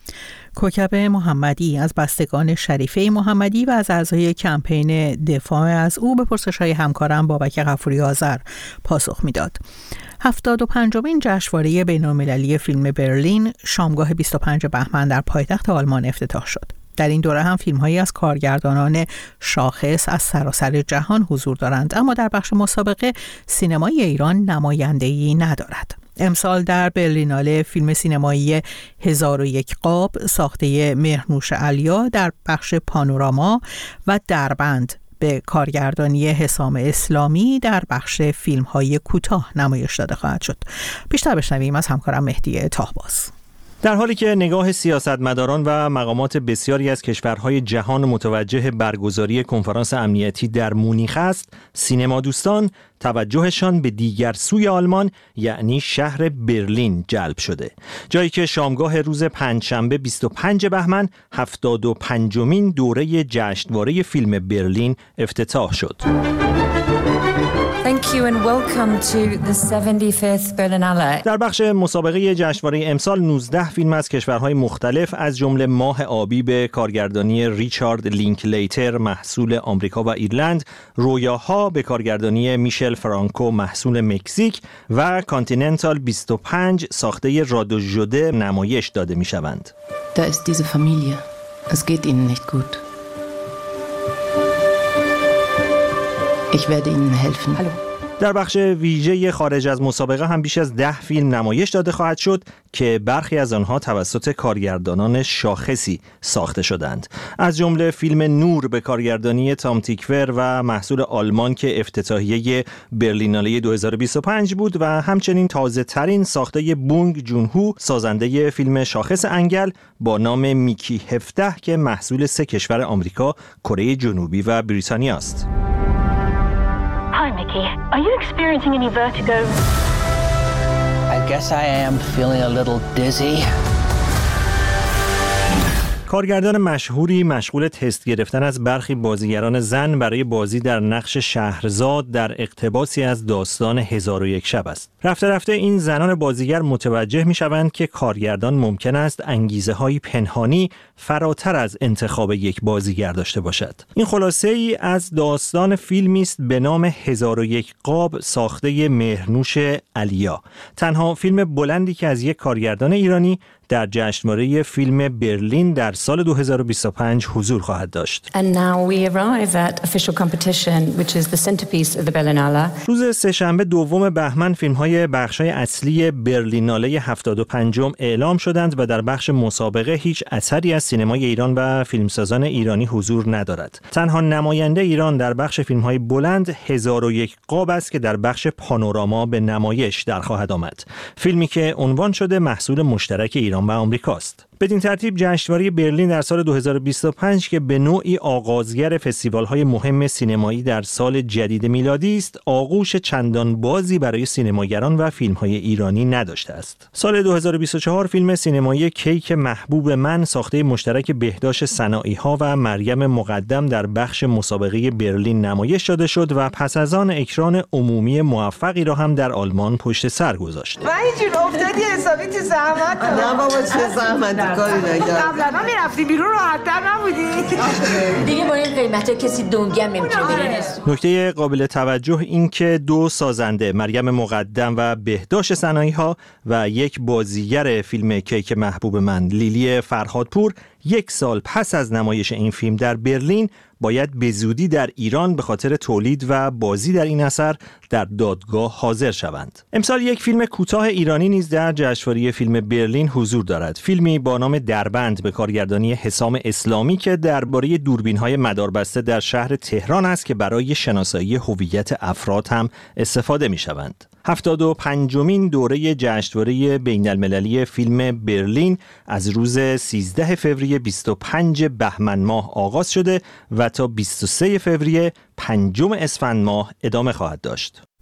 کوکب محمدی از بستگان شریفه محمدی و از اعضای کمپین دفاع از او به پرسش‌های همکارم بابک غفوری آذر پاسخ میداد. هفتاد و پنجمین جشنواره بین‌المللی فیلم برلین شامگاه بیست و پنجم بهمن در پایتخت آلمان افتتاح شد. در این دوره هم فیلم‌هایی از کارگردانان شاخص از سراسر جهان حضور دارند، اما در بخش مسابقه سینمای ایران نماینده‌ای ندارد. امسال در برلیناله فیلم سینمایی هزار و یک قاب ساخته مهرنوش علیا در بخش پانوراما و دربند به کارگردانی حسام اسلامی در بخش فیلم‌های کوتاه نمایش داده خواهد شد. بیشتر بشنویم از همکارم مهدی تاهباز. در حالی که نگاه سیاستمداران و مقامات بسیاری از کشورهای جهان متوجه برگزاری کنفرانس امنیتی در مونیخ است، سینما دوستان توجهشان به دیگر سوی آلمان یعنی شهر برلین جلب شده، جایی که شامگاه روز پنجشنبه بیست و پنجم بهمن هفتاد و پنجمین دوره جشنواره فیلم برلین افتتاح شد. Thank you and welcome to the seventy-fifth Berlinale. در بخش مسابقه جشنواره امسال نوزده فیلم از کشورهای مختلف از جمله ماه آبی به کارگردانی ریچارد لینکلیتر محصول آمریکا و ایرلند، رویاها به کارگردانی میشل فرانکو محصول مکزیک و کانتیننتال بیست و پنج ساخته رادو ژوده نمایش داده می شوند. Da ist diese Familie. Es geht ihnen nicht gut. Ich werde ihnen helfen. Hallo. در بخش ویژه خارج از مسابقه هم بیش از ده فیلم نمایش داده خواهد شد که برخی از آنها توسط کارگردانان شاخصی ساخته شدند. از جمله فیلم نور به کارگردانی تام تیکور و محصول آلمان که افتتاحیه برلیناله دو هزار و بیست و پنج بود و همچنین تازه ترین ساخته بونگ جون هو سازنده فیلم شاخص انگل با نام میکی هفده که محصول سه کشور آمریکا، کره جنوبی و بریتانیا است. Hi, Mickey. Are you experiencing any vertigo? I guess I am feeling a little dizzy. کارگردان مشهوری مشغول تست گرفتن از برخی بازیگران زن برای بازی در نقش شهرزاد در اقتباسی از داستان هزار و یک شب است. رفته رفته این زنان بازیگر متوجه می شوند که کارگردان ممکن است انگیزه های پنهانی فراتر از انتخاب یک بازیگر داشته باشد. این خلاصه ای از داستان فیلمی است به نام هزار و یک قاب ساخته مهرنوش علیا، تنها فیلم بلندی که از یک کارگردان ایرانی در جشنواره فیلم برلین در سال دو هزار و بیست و پنج حضور خواهد داشت. And now we arrive at official competition which is the centerpiece of the Berlinale. روز سه‌شنبه دوم بهمن فیلم‌های بخش‌های اصلی برلیناله هفتاد و پنجم اعلام شدند و در بخش مسابقه هیچ اثری از سینمای ایران و فیلمسازان ایرانی حضور ندارد. تنها نماینده ایران در بخش فیلم‌های بلند هزار و یک قاب است که در بخش پانوراما به نمایش در خواهد آمد. فیلمی که عنوان شده محصول مشترک ایران و آمریکاست. بدین ترتیب جشنواره برلین در سال دو هزار و بیست و پنج که به نوعی آغازگر فستیوال‌های مهم سینمایی در سال جدید میلادی است، آغوش چندان بازی برای سینماگران و فیلم‌های ایرانی نداشته است. سال دو هزار و بیست و چهار فیلم سینمایی کیک محبوب من ساخته مشترک بهداشت صناعی‌ها و مریم مقدم در بخش مسابقه برلین نمایش داده شد و پس از آن اکران عمومی موفقی را هم در آلمان پشت سر گذاشت. وای جون افتادی حسابی تو زحمت. نه بابا چه زحمت کاری نکردم. قبلا میرفتی بیرون راحت‌تر نبودی؟ دیگه با این قیمتا کسی دنگم نمیتونه بره. نکته قابل توجه این که دو سازنده مریم مقدم و بهداشت صناعی‌ها و یک بازیگر فیلم کیک محبوب من لیلی فرهادپور یک سال پس از نمایش این فیلم در برلین باید به زودی در ایران به خاطر تولید و بازی در این اثر در دادگاه حاضر شوند. امسال یک فیلم کوتاه ایرانی نیز در جشنواره فیلم برلین حضور دارد. فیلمی با نام دربند به کارگردانی حسام اسلامی که درباره دوربین‌های مداربسته در شهر تهران است که برای شناسایی هویت افراد هم استفاده می‌شوند. هفتاد و پنجمین دوره جشنواره بین‌المللی فیلم برلین از روز سیزده فوریه بیست و پنجم بهمن ماه آغاز شده و تا بیست و سوم فوریه پنجم اسفند ماه ادامه خواهد داشت.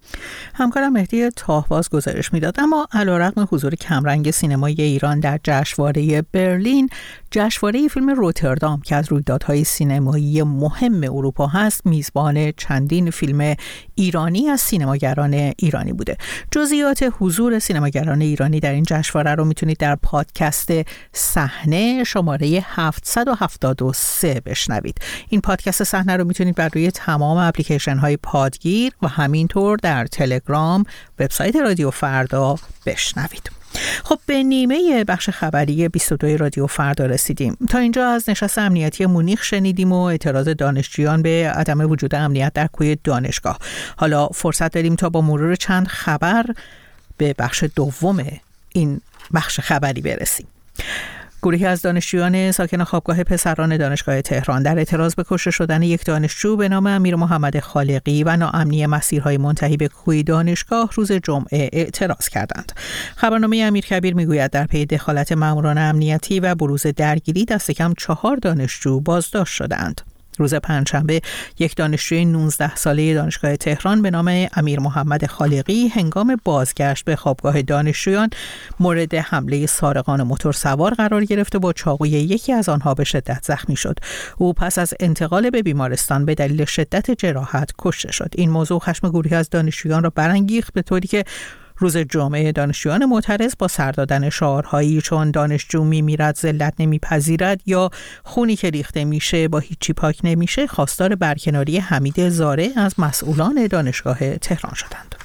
همکارم مهدی تاهباز گزارش میداد. اما علیرغم حضور کمرنگ سینمای ایران در جشنواره برلین، جشنواره فیلم روتردام که از رویدادهای سینمایی مهم اروپا هست، میزبان چندین فیلم ایرانی از سینماگران ایرانی بوده. جزئیات حضور سینماگران ایرانی در این جشنواره رو میتونید در پادکست صحنه شماره هفتصد و هفتاد و سه بشنوید. این پادکست صحنه رو میتونید بر روی تمام اپلیکیشن های پادگیر و همینطور در تلگرام، وبسایت رادیو فردا بشنوید. خب به نیمه بخش خبری بیست و دو رادیو فردا رسیدیم. تا اینجا از نشست امنیتی مونیخ شنیدیم و اعتراض دانشجویان به عدم وجود امنیت در کوی دانشگاه. حالا فرصت داریم تا با مرور چند خبر به بخش دوم این بخش خبری برسیم. گروهی از دانشجویان ساکن خوابگاه پسران دانشگاه تهران در اعتراض به کشته شدن یک دانشجو به نام امیر محمد خالقی و ناامنی مسیرهای منتهی به کوی دانشگاه روز جمعه اعتراض کردند. خبرنامه امیرکبیر میگوید در پی دخالت ماموران امنیتی و بروز درگیری دست کم چهار دانشجو بازداشت شدند. روز پنجشنبه یک دانشجوی نوزده ساله دانشگاه تهران به نام امیر محمد خالقی هنگام بازگشت به خوابگاه دانشجویان مورد حمله سارقان موتورسوار قرار گرفت و با چاقوی یکی از آنها به شدت زخمی شد. او پس از انتقال به بیمارستان به دلیل شدت جراحت کشته شد. این موضوع خشم گروهی از دانشجویان را برانگیخت به طوری که روز جمعه دانشجویان معترض با سر دادن شعارهایی چون دانشجو میمیرد ذلت نمیپذیرد یا خونی که ریخته میشه با هیچی پاک نمیشه خواستار برکناری حمید زاره از مسئولان دانشگاه تهران شدند.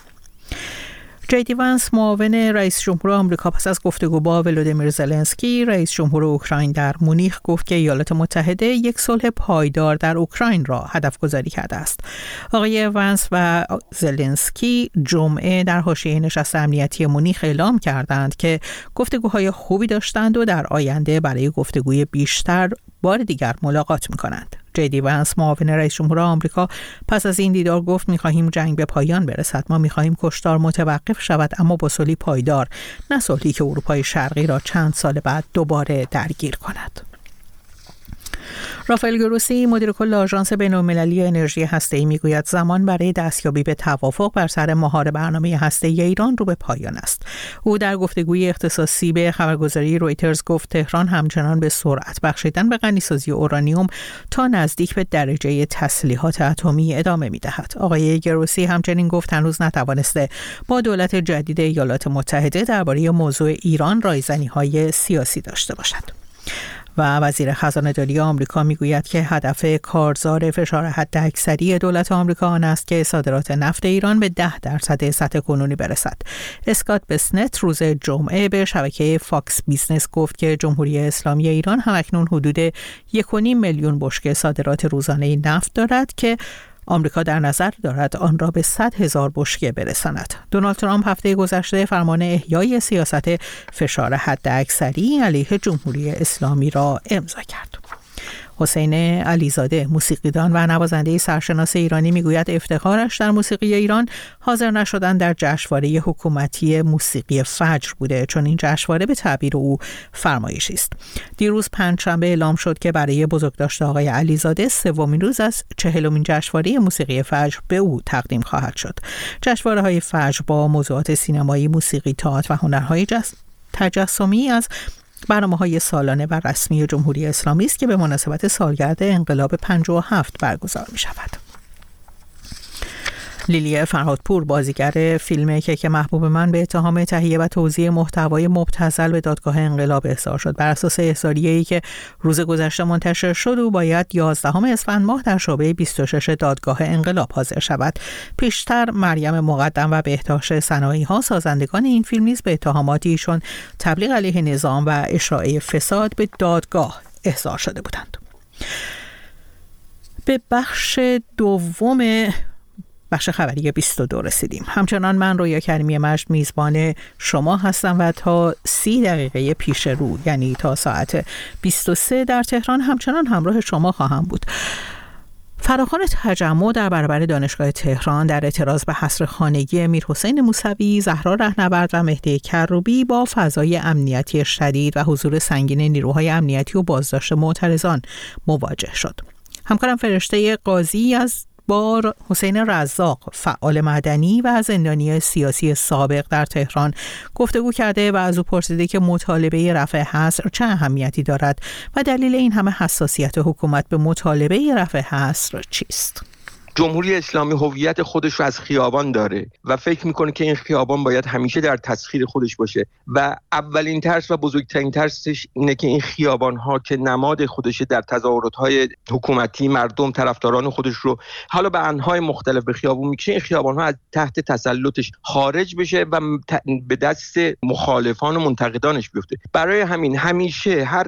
جی وانس معاون رئیس جمهور آمریکا پس از گفتگو با ولودیمیر زلنسکی رئیس جمهور اوکراین در مونیخ گفت که ایالات متحده یک صلح پایدار در اوکراین را هدف گذاری کرده است. آقای وانس و زلنسکی جمعه در حاشیه نشست امنیتی مونیخ اعلام کردند که گفتگوهای خوبی داشتند و در آینده برای گفتگوی بیشتر بار دیگر ملاقات می‌کنند. جی وانس معاون رئیس جمهور آمریکا پس از این دیدار گفت می‌خواهیم جنگ به پایان برسد. ما می‌خواهیم کشتار متوقف شود اما با صلحی پایدار، نه صلحی که اروپای شرقی را چند سال بعد دوباره درگیر کند. رافائل گروسی مدیر کل آژانس بین‌المللی انرژی هسته‌ای میگوید زمان برای دستیابی به توافق بر سر مهار برنامه هسته‌ای ایران رو به پایان است. او در گفتگوی اختصاصی به خبرگزاری رویترز گفت تهران همچنان به سرعت بخشیدن به غنیسازی اورانیوم تا نزدیک به درجه تسلیحات اتمی ادامه می‌دهد. آقای گروسی همچنین گفت هنوز نتوانسته با دولت جدید ایالات متحده درباره موضوع ایران رایزنی‌های سیاسی داشته باشد. و وزیر خزانه‌داری آمریکا میگوید که هدف کارزار فشار حداکثری دولت آمریکا آن است که صادرات نفت ایران به ده درصد سطح کنونی برسد. اسکات بسنت روز جمعه به شبکه فاکس بیزنس گفت که جمهوری اسلامی ایران همکنون حدود یک و نیم میلیون بشکه صادرات روزانه نفت دارد که آمریکا در نظر دارد آن را به صد هزار بشکه برساند. دونالد ترامپ هفته گذشته فرمان احیای سیاست فشار حداکثری علیه جمهوری اسلامی را امضا کرد. حسین علیزاده موسیقیدان و نوازنده سرشناس ایرانی میگوید افتخارش در موسیقی ایران حاضر نشدن در جشنواره حکومتی موسیقی فجر بوده، چون این جشنواره به تعبیر او فرمایشی است. دیروز پنجشنبه اعلام شد که برای بزرگداشت آقای علیزاده سومین روز از چهلمین جشنواره موسیقی فجر به او تقدیم خواهد شد. جشنواره‌های فجر با موضوعات سینمایی، موسیقی، تئاتر و هنرهای تجسمی از برنامه‌های سالانه و رسمی جمهوری اسلامی است که به مناسبت سالگرد انقلاب پنجاه و هفت برگزار می‌شود. لیلی فرهادپور بازیگر فیلم کیک محبوب من به اتهام تهیه و توزیع محتوای مبتذل به دادگاه انقلاب احضار شد. بر اساس احضاریه‌ای که روز گذشته منتشر شد او باید یازدهم اسفند ماه در شعبه بیست و شش دادگاه انقلاب حاضر شود. پیشتر مریم مقدم و بهتاش سنایی‌ها سازندگان این فیلم نیز به اتهاماتی ایشون تبلیغ علیه نظام و اشاعه فساد به دادگاه احضار شده بودند. به بخش دوم بخش خبری بیست و دو رسیدیم. همچنان من رویا کریمی مجد میزبان شما هستم و تا سی دقیقه پیش رو، یعنی تا ساعت بیست و سه در تهران همچنان همراه شما خواهم بود. فراخوان تجمع در برابر دانشگاه تهران در اعتراض به حصر خانگی میرحسین موسوی، زهرا رهنورد و مهدی کروبی با فضای امنیتی شدید و حضور سنگین نیروهای امنیتی و بازداشت معترضان مواجه شد. همکارم فرشته قاضی از با حسین رزاق، فعال مدنی و زندانی سیاسی سابق در تهران گفتگو کرده و از او پرسیده که مطالبه رفع حصر چه اهمیتی دارد و دلیل این همه حساسیت حکومت به مطالبه رفع حصر چیست؟ جمهوری اسلامی هویت خودش رو از خیابان داره و فکر میکنه که این خیابان باید همیشه در تسخیر خودش باشه و اولین ترس و بزرگترین ترسش اینه که این خیابان ها که نماد خودشه در تظاهرات های حکومتی مردم طرفداران خودش رو حالا به انواع مختلف به خیابون میکشه، این خیابان ها از تحت تسلطش خارج بشه و به دست مخالفان و منتقدانش بیفته. برای همین همیشه هر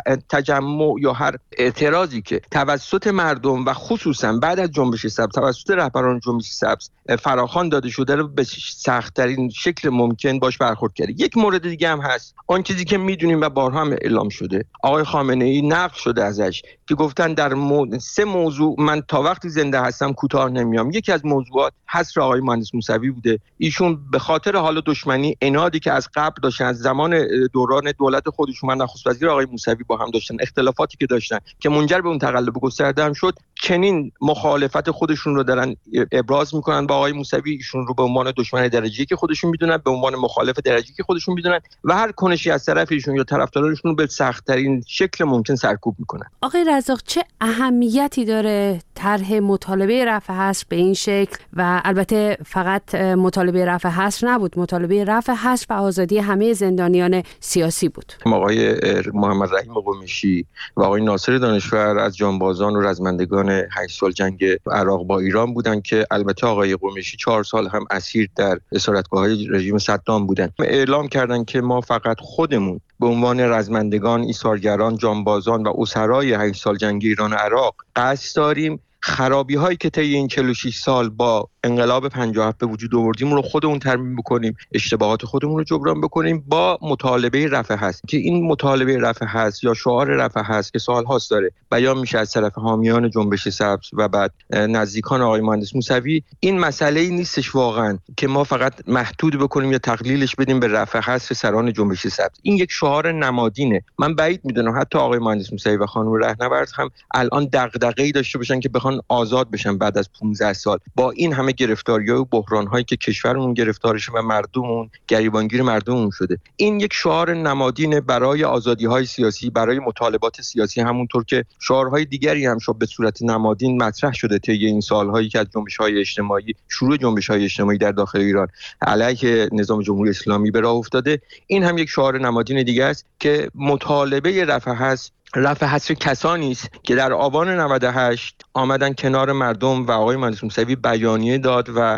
تجمع یا هر اعتراضی که توسط مردم و خصوصا بعد از جنبش سبز توسط رهبران جنبش سبز فراخوان داده شده رو به سخت‌ترین شکل ممکن باش برخورد کرده. یک مورد دیگه هم هست، آن چیزی که میدونیم و بارها هم اعلام شده، آقای خامنه‌ای نقل شده ازش که گفتن در مو... سه موضوع من تا وقتی زنده هستم کوتاه نمیام. یکی از موضوعات حصر آقای مهندس موسوی بوده. ایشون به خاطر حال دشمنی عنادی که از قبل داشتن، از زمان دوران دولت خودشون من نخست وزیر آقای موسوی با هم داشتن، اختلافاتی که داشتن که منجر به اون تقلب گسترده هم شد، چنین مخالفت خودشون رو دارن ابراز میکنن با آقای موسوی. ایشون رو به عنوان دشمن درجه‌ای که خودشون میدونن، به عنوان مخالف درجه‌ای که خودشون میدونن و هر کنشی از طرف ایشون یا طرفدارانشون رو به سخت‌ترین شکل ممکن سرکوب میکنن. آقای رزاق، چه اهمیتی داره طرح مطالبه رفع حصر به این شکل؟ و البته فقط مطالبه رفع حصر نبود، مطالبه رفع حصر و آزادی همه زندانیان سیاسی بود. آقای محمد رحیم قمیشی و آقای ناصر دانشور از جانبازان و رزمندگان هشت سال جنگ عراق با ایران بودن که البته آقای قمیشی چهار سال هم اسیر در اسارتگاه‌های رژیم صدام بودن. اعلام کردن که ما فقط خودمون به عنوان رزمندگان، ایثارگران، جانبازان و اسرای هشت سال جنگ ایران و عراق قصد داریم خرابی هایی که طی این چهل و شش سال با انقلاب پنجاه و هفت به وجود آوردیم رو خودمون ترمیم بکنیم، اشتباهات خودمون رو جبران بکنیم با مطالبه رفع حصر. که این مطالبه رفع حصر یا شعار رفع حصر که سال هاست داره بیان میشه از طرف حامیان جنبش سبز و بعد نزدیکان آقای مهندس موسوی، این مسئله نیستش واقعا که ما فقط محدود بکنیم یا تقلیلش بدیم به رفع حصر سران جنبش سبز. این یک شعار نمادینه. من بعید میدونم حتی آقای مهندس موسوی و خانم رهنورد هم الان دغدغه‌ای داشته باشن که بخوان آزاد بشن بعد از پانزده سال با این همه گرفتاری‌ها و بحران‌هایی که کشورمون گرفتارشه و مردممون گریبانگیر مردممون شده. این یک شعار نمادین برای آزادی‌های سیاسی، برای مطالبات سیاسی، همونطور که شعارهای دیگری هم شد به صورت نمادین مطرح شده طی این سال‌هایی که از جنبش‌های اجتماعی، شروع جنبش‌های اجتماعی در داخل ایران علیه نظام جمهوری اسلامی به راه افتاده. این هم یک شعار نمادین دیگه است که مطالبه رفع حصر رفع حصر کسانی است که در آبان نود و هشت آمدن کنار مردم و آقای مهندس موسوی بیانیه داد و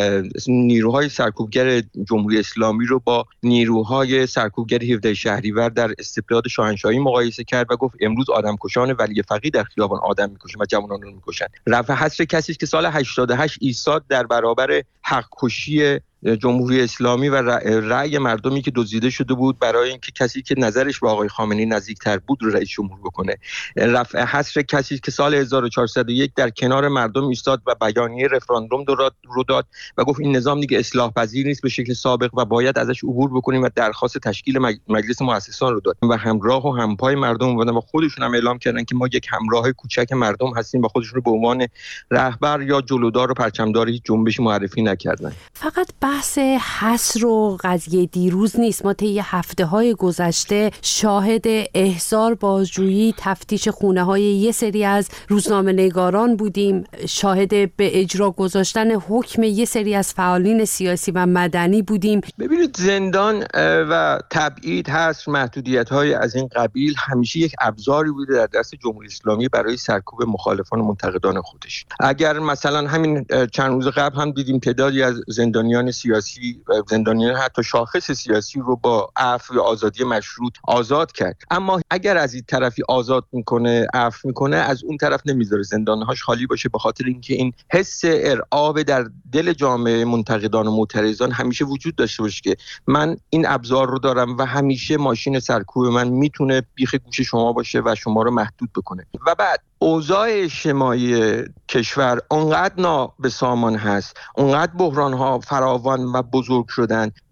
نیروهای سرکوبگر جمهوری اسلامی رو با نیروهای سرکوبگر هفده شهریور در استبداد شاهنشاهی مقایسه کرد و گفت امروز آدمکشان ولی فقیه در خیابان آدم میکشن و جوانان رو میکشن. رفع حصر کسی است که سال هشتاد و هشت ایستاد در برابر حق کشی جمهوری اسلامی و رأی مردمی که دزدیده شده بود برای اینکه کسی که نظرش با آقای خامنه‌ای نزدیکتر بود رو رئیس جمهور بکنه. رفع حصر کسی که سال هزار و چهارصد و یک در کنار مردم ایستاد و بیانیه رفراندوم رو داد و گفت این نظام دیگه اصلاح پذیر نیست به شکل سابق و باید ازش عبور بکنیم و درخواست تشکیل مجلس مؤسسان رو داد و همراه و همپای مردم بودن و خودشون هم اعلام کردن که ما یک همراه کوچک مردم هستیم و خودشون رو به عنوان رهبر یا جلودار و پرچمدار هیچ جنبشی معرفی نکردن. فقط بحث حصر و قضیه دیروز نیست. ما طی هفته‌های گذشته شاهد احضار، بازجویی، تفتیش خونه‌های یه سری از روزنامه‌نگاران بودیم، شاهد به اجرا گذاشتن حکم یه سری از فعالین سیاسی و مدنی بودیم. ببینید زندان و تبعید، حصر، محدودیت‌های از این قبیل همیشه یک ابزاری بوده در دست جمهوری اسلامی برای سرکوب مخالفان و منتقدان خودش. اگر مثلا همین چند روز قبل هم دیدیم تعدادی از زندانیان سیاسی، زندانیان حتی شاخص سیاسی رو با عفو یا آزادی مشروط آزاد کرد. اما اگر از این طرفی آزاد میکنه، عفو میکنه، از اون طرف نمیذاره زندانهاش خالی باشه، به خاطر اینکه این حس ارعاب در دل جامعه منتقدان و معترضان همیشه وجود داشته باشه که من این ابزار رو دارم و همیشه ماشین سرکوب من میتونه بیخ گوش شما باشه و شما رو محدود بکنه. و بعد اوضاع اجتماعی کشور اونقدر نابسامان هست، اونقدر بحران‌ها فراوان و بزرگ شدن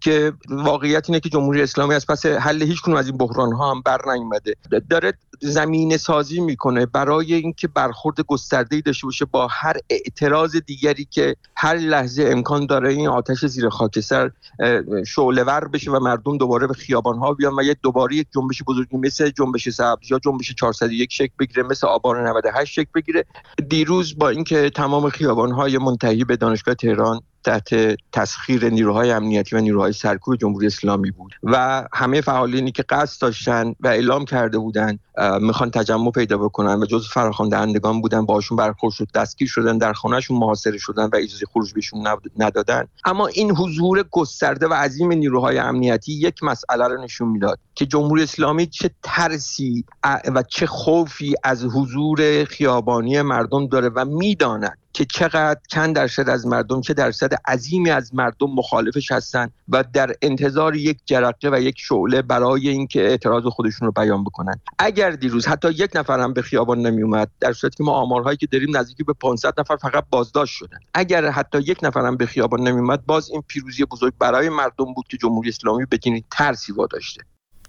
که واقعیت اینه که جمهوری اسلامی از پس حل هیچ کنون از این بحران‌ها هم بر نیامده، داره زمینه سازی میکنه برای اینکه برخورد گسترده‌ای داشته باشه با هر اعتراض دیگری که هر لحظه امکان داره این آتش زیر خاکستر شعله‌ور بشه و مردم دوباره به خیابان‌ها بیان و یه دوباره یک جنبش بزرگی مثل جنبش سبز یا جنبش چهارصد و یک شکل بگیره، مثل آبان نود و هشت شکل بگیره. دیروز با اینکه تمام خیابان‌های منتهی به دانشگاه تهران تحت تسخیر نیروهای امنیتی و نیروهای سرکوب جمهوری اسلامی بود و همه فعالینی که قصد داشتن و اعلام کرده بودن میخوان تجمع پیدا بکنن و جزو فراخواندهندگان بودن، باشون برخورد شد، دستگیر شدن، در خونهشون محاصره شدن و اجازه خروج بهشون ندادن. اما این حضور گسترده و عظیم نیروهای امنیتی یک مسئله رو نشون میداد که جمهوری اسلامی چه ترسی و چه خوفی از حضور خیابانی مردم داره و میداند که چقدر چند درصد از مردم، چه درصد عظیمی از مردم مخالفش هستن و در انتظار یک جرقه و یک شعله برای اینکه اعتراض خودشون رو بیان بکنن. اگر دیروز حتی یک نفر هم به خیابان نمی اومد، در صورتی که ما آمارهایی که داریم نزدیک به پانصد نفر فقط بازداشت شدن، اگر حتی یک نفر هم به خیابان نمی اومد، باز این پیروزی بزرگ برای مردم بود که جمهوری اسلامی به چنین ترسی واداشته.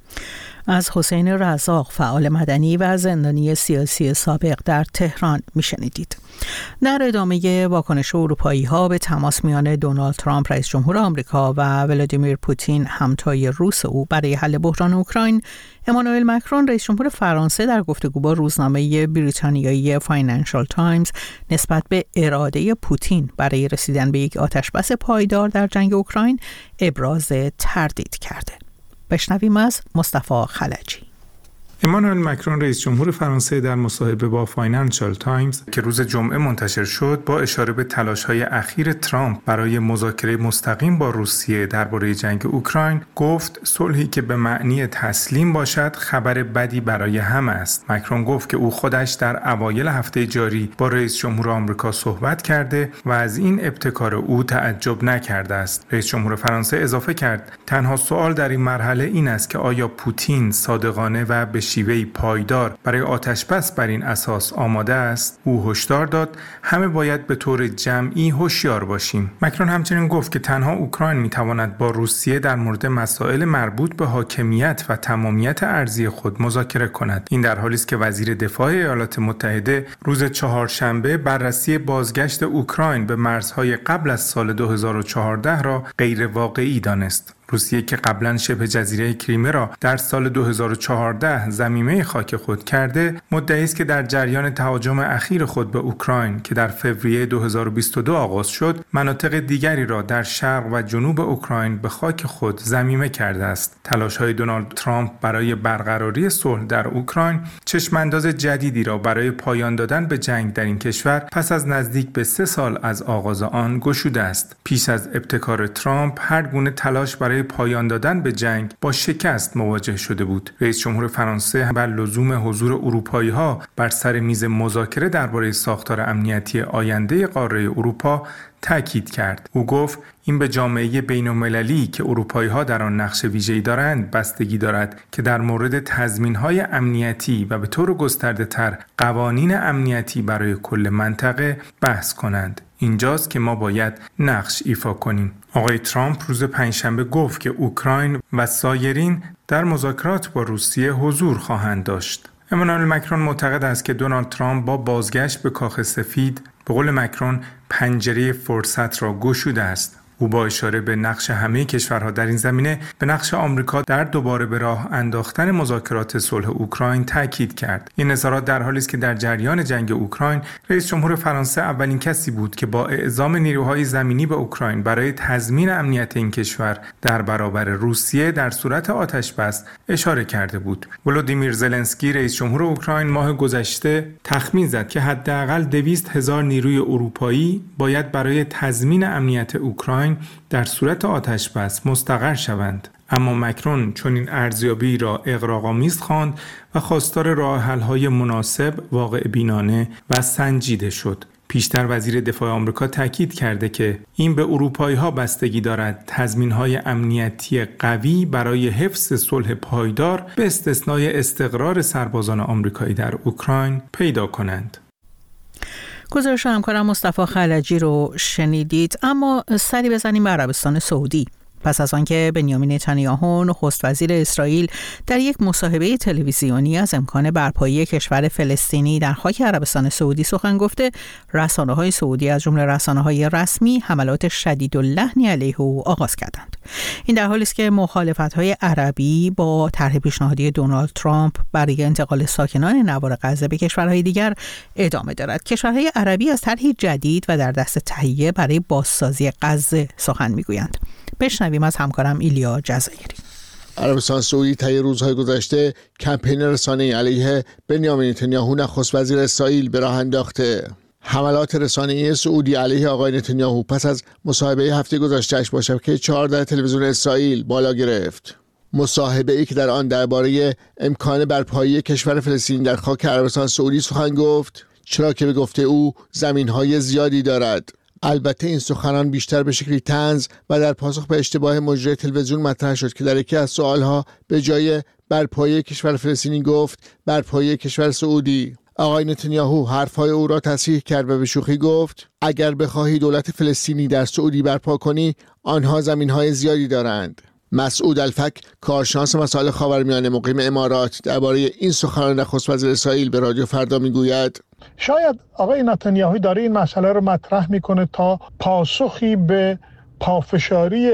از حسین رزاق، فعال مدنی و زندانی سیاسی سابق در تهران میشنیدید. در ادامه واکنش اروپایی ها به تماس میان دونالد ترامپ رئیس جمهور آمریکا و ولادیمیر پوتین همتای روس او برای حل بحران اوکراین، امانوئل مکرون رئیس جمهور فرانسه در گفتگو با روزنامه بریتانیایی فاینانشال تایمز نسبت به اراده پوتین برای رسیدن به یک آتشبس پایدار در جنگ اوکراین ابراز تردید کرده. بشنویم از مصطفی خلجی. امانوئل مکرون رئیس جمهور فرانسه در مصاحبه با فاینانشال تایمز که روز جمعه منتشر شد، با اشاره به تلاش‌های اخیر ترامپ برای مذاکره مستقیم با روسیه درباره جنگ اوکراین گفت صلحی که به معنی تسلیم باشد خبر بدی برای همه است. مکرون گفت که او خودش در اوایل هفته جاری با رئیس جمهور آمریکا صحبت کرده و از این ابتکار او تعجب نکرده است. رئیس جمهور فرانسه اضافه کرد تنها سوال در این مرحله این است که آیا پوتین صادقانه و به شیوهی پایدار برای آتشبس بر این اساس آماده است؟ او هشدار داد همه باید به طور جمعی هوشیار باشیم. مکرون همچنین گفت که تنها اوکراین میتواند با روسیه در مورد مسائل مربوط به حاکمیت و تمامیت ارضی خود مذاکره کند. این در حالی است که وزیر دفاع ایالات متحده روز چهارشنبه بررسی بازگشت اوکراین به مرزهای قبل از سال دو هزار و چهارده را غیر واقعی دانست. روسیه که قبلا شبه جزیره کریمه را در سال دو هزار و چهارده ضمیمه خاک خود کرده، مدعی است که در جریان تهاجم اخیر خود به اوکراین که در فوریه دو هزار و بیست و دو آغاز شد، مناطق دیگری را در شرق و جنوب اوکراین به خاک خود ضمیمه کرده است. تلاش‌های دونالد ترامپ برای برقراری صلح در اوکراین چشمانداز جدیدی را برای پایان دادن به جنگ در این کشور پس از نزدیک به سه سال از آغاز آن گشوده است. پیش از ابتکار ترامپ هر گونه تلاش برای پایان دادن به جنگ با شکست مواجه شده بود. رئیس جمهور فرانسه بر لزوم حضور اروپایی‌ها بر سر میز مذاکره درباره ساختار امنیتی آینده قاره اروپا تاکید کرد. او گفت این به جامعه بین‌المللی که اروپایی‌ها در آن نقش ویژه‌ای دارند بستگی دارد که در مورد تضمین‌های امنیتی و به طور گسترده‌تر قوانین امنیتی برای کل منطقه بحث کنند. اینجاست که ما باید نقش ایفا کنیم. آقای ترامپ روز پنجشنبه گفت که اوکراین و سایرین در مذاکرات با روسیه حضور خواهند داشت. امانوئل مکرون معتقد است که دونالد ترامپ با بازگشت به کاخ سفید به قول مکرون پنجره فرصت را گشوده است. او با اشاره به نقش همه کشورها در این زمینه به نقش آمریکا در دوباره به راه انداختن مذاکرات صلح اوکراین تاکید کرد. این اظهارات در حالی است که در جریان جنگ اوکراین رئیس جمهور فرانسه اولین کسی بود که با اعزام نیروهای زمینی به اوکراین برای تضمین امنیت این کشور در برابر روسیه در صورت آتشبس اشاره کرده بود. ولودیمیر زلنسکی رئیس جمهور اوکراین ماه گذشته تخمین زد که حداقل دویست هزار نیروی اروپایی باید برای تضمین امنیت اوکراین در صورت آتشبس مستقر شوند. اما مکرون چون این ارزیابی را اغراق‌آمیز خواند و خواستار راه حل‌های مناسب، واقع بینانه و سنجیده شد. پیشتر وزیر دفاع آمریکا تاکید کرده که این به اروپایی‌ها بستگی دارد تضمین‌های امنیتی قوی برای حفظ صلح پایدار به استثنای استقرار سربازان آمریکایی در اوکراین پیدا کنند. گزارش همکارم مصطفی خلجی رو شنیدید. اما سری بزنیم به عربستان سعودی. پس از آنکه بنیامین نتانیاهو نخست وزیر اسرائیل در یک مصاحبه تلویزیونی از امکان برپایی کشور فلسطینی در خاک عربستان سعودی سخن گفته، رسانه‌های سعودی از جمله رسانه‌های رسمی حملات شدیداللحنی علیه او آغاز کردند. این در حالی است که مخالفت‌های عربی با طرح پیشنهادی دونالد ترامپ برای انتقال ساکنان نوار غزه به کشورهای دیگر ادامه دارد. کشورهای عربی از طرحی جدید و در دست تهیه برای بازسازی غزه سخن می‌گویند. بشنویم از همکارم ایلیا جزایری. عربستان سعودی طی روزهای گذشته کمپین رسانه‌ای علیه بنیامین نتانیاهو نخست وزیر اسرائیل به راه انداخته. حملات رسانه‌ای سعودی علیه آقای نتانیاهو پس از مصاحبه هفته گذشته‌اش با شبکه چهارده تلویزیون اسرائیل بالا گرفت. مصاحبه‌ای که در آن درباره امکان برپایی کشور فلسطین در خاک عربستان سعودی سخن گفت، چرا که به گفته او زمین‌های زیادی دارد. البته این سخنان بیشتر به شکلی طنز و در پاسخ به اشتباه مجری تلویزیون مطرح شد که در یکی از سوالها به جای برپایی کشور فلسطینی گفت برپایی کشور سعودی. آقای نتانیاهو حرفهای او را تصحیح کرد و به شوخی گفت اگر بخواهی دولت فلسطینی در سعودی برپا کنی، آنها زمینهای زیادی دارند. مسعود الفک، کارشناس مسائل خاورمیانه مقیم امارات، درباره این سخنان نخست وزیر اسرائیل به رادیو فردا میگوید شاید آقای نتانیاهو داره این مسئله رو مطرح میکنه تا پاسخی به پافشاری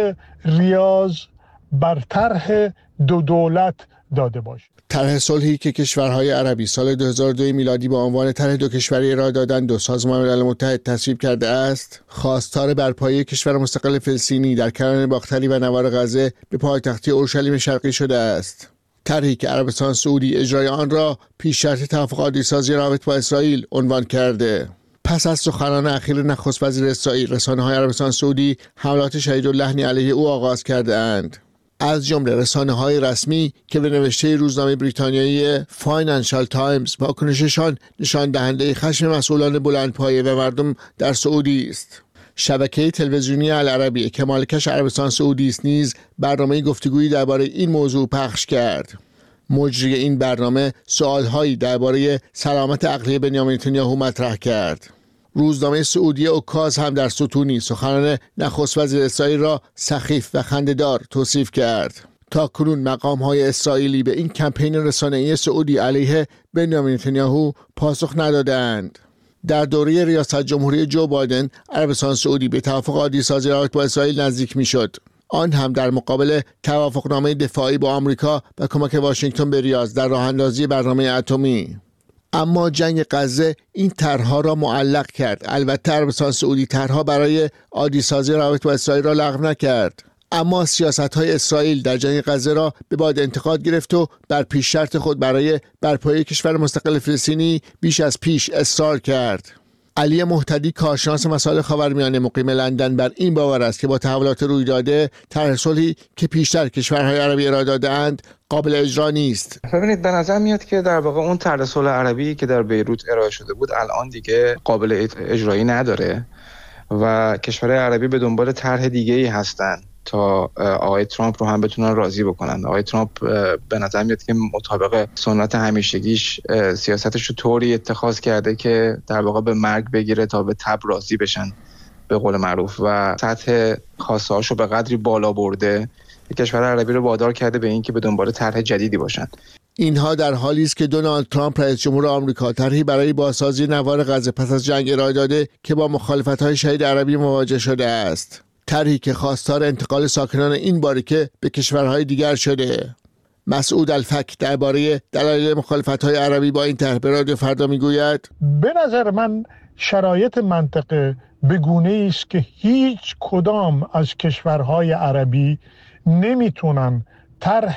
ریاض بر طرح دو دولت داده باشه. طرح صلحی که کشورهای عربی سال دو هزار و دو میلادی با عنوان طرح دو کشوری ارائه دادند و سازمان ملل متحد تصویب کرده است، خواستار برپایی کشور مستقل فلسطینی در کرانه باختری و نوار غزه به پایتختی اورشلیم شرقی شده است. طرحی که عربستان سعودی اجرای آن را پیش شرط توافق عادی‌سازی روابط با اسرائیل عنوان کرده. پس از سخنان اخیر نخست وزیر اسرائیل، رسانه‌های عربستان سعودی حملات شدیداللحنی علیه او آغاز کرده اند. از جمله رسانه‌های رسمی که به نوشته روزنامه بریتانیایی فاینانشال تایمز واکنششان نشان دهنده خشم مسئولان بلندپایه و مردم در سعودی است. شبکه تلویزیونی العربیه که مالکش عربستان سعودی است نیز برنامه گفتگویی درباره این موضوع پخش کرد. مجری این برنامه سوالهایی درباره سلامت عقلی بنیامین نتانیاهو مطرح کرد. روزنامه سعودی اوکاز هم در ستونی سخنان نخست وزیر اسرائیل را سخیف و خنده‌دار توصیف کرد. تا کنون مقام‌های اسرائیلی به این کمپین رسانه‌ای سعودی علیه بنیامین نتانیاهو پاسخ ندادند. در دوره ریاست جمهوری جو بایدن، عربستان سعودی به توافق عادی‌سازی روابط با اسرائیل نزدیک می‌شد. آن هم در مقابل توافقنامه دفاعی با آمریکا و کمک واشنگتن به ریاض در راه‌اندازی برنامه اتمی. اما جنگ غزه این طرح‌ها را معلق کرد. البته عربستان سعودی طرح‌ها برای عادی‌سازی روابط با اسرائیل را لغو نکرد، اما سیاست‌های اسرائیل در جنگ غزه را به باد انتقاد گرفت و بر پیش شرط خود برای برپایی کشور مستقل فلسطینی بیش از پیش اصرار کرد. علی مهتدی، کارشناس مسائل خاورمیانه مقیم لندن، بر این باور است که با تحولات روی داده طرح صلحی که پیشتر کشورهای عربی ارائه داده‌اند قابل اجرا نیست. ببینید، به نظر میاد که در واقع اون طرح صلح عربی که در بیروت ارائه شده بود الان دیگه قابل اجرایی نداره و کشورهای عربی به دنبال طرح دیگه‌ای هستن تا آقای ترامپ رو هم بتونن راضی بکنن. آقای ترامپ به نظر میاد که مطابق سنت همیشگیش سیاستش رو طوری اتخاذ کرده که در واقع به مرگ بگیره تا به تب راضی بشن به قول معروف، و سطح خواسته هاشو به قدری بالا برده کشور عربی رو وادار کرده به اینکه به دنبال طرح جدیدی باشن. اینها در حالی است که دونالد ترامپ رئیس جمهور آمریکا طرحی برای بازسازی نوار غزه پس از جنگ ارائه داده که با مخالفت‌های شدید عربی مواجه شده است. طرحی که خواستار انتقال ساکنان این باریکه به کشورهای دیگر شده. مسعود الفک درباره دلایل مخالفت‌های عربی با این طرح به رادیو فردا میگوید به نظر من شرایط منطقه به گونه‌ای است که هیچ کدام از کشورهای عربی نمیتونن طرح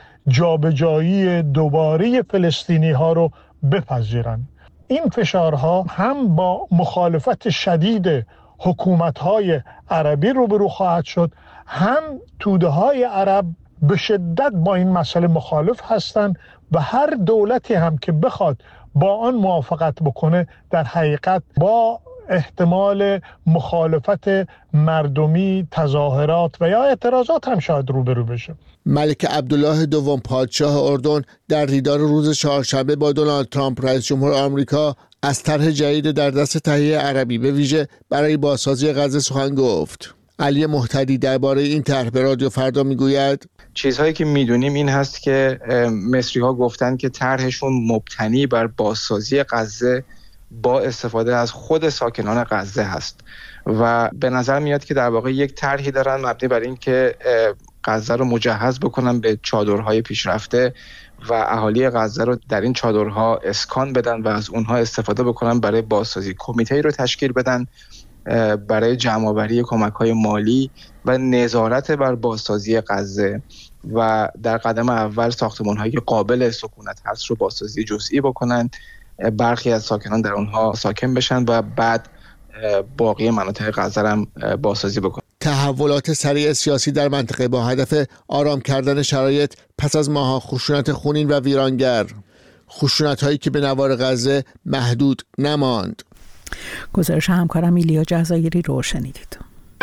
جابجایی دوباره فلسطینی ها رو بپذیرن. این فشارها هم با مخالفت شدید حکومت‌های عربی روبرو خواهد شد، هم توده‌های عرب به شدت با این مسئله مخالف هستند و هر دولتی هم که بخواد با آن موافقت بکنه در حقیقت با احتمال مخالفت مردمی، تظاهرات و یا اعتراضات هم شاید روبرو بشه. ملک عبدالله دوم پادشاه اردن در دیدار روز چهارشنبه با دونالد ترامپ رئیس جمهور آمریکا از طرح جدید در دست تهیه عربی به ویژه برای بازسازی غزه سخن گفت. علی محتدی درباره این طرح به رادیو فردا میگوید چیزهایی که میدونیم این هست که مصری‌ها گفتن که طرحشون مبتنی بر بازسازی غزه با استفاده از خود ساکنان غزه هست و به نظر میاد که در واقع یک طرحی دارن مبنی بر این که غزه رو مجهز بکنن به چادرهای پیشرفته و اهالی غزه رو در این چادرها اسکان بدن و از اونها استفاده بکنن برای بازسازی. کمیته‌ای رو تشکیل بدن برای جمع‌آوری کمک‌های مالی و نظارت بر بازسازی غزه و در قدم اول ساختمان‌های قابل سکونت هست رو بازسازی جزئی بکنن، برخی از ساکنان در اونها ساکن بشن و بعد باقی مناطق غزه هم بازسازی بکنن. تحولات سریع سیاسی در منطقه با هدف آرام کردن شرایط پس از ماه‌ها خشونت خونین و ویرانگر، خشونت‌هایی که به نوار غزه محدود نماند. گزارش همکارم ایلیا جزایری رو شنیدید.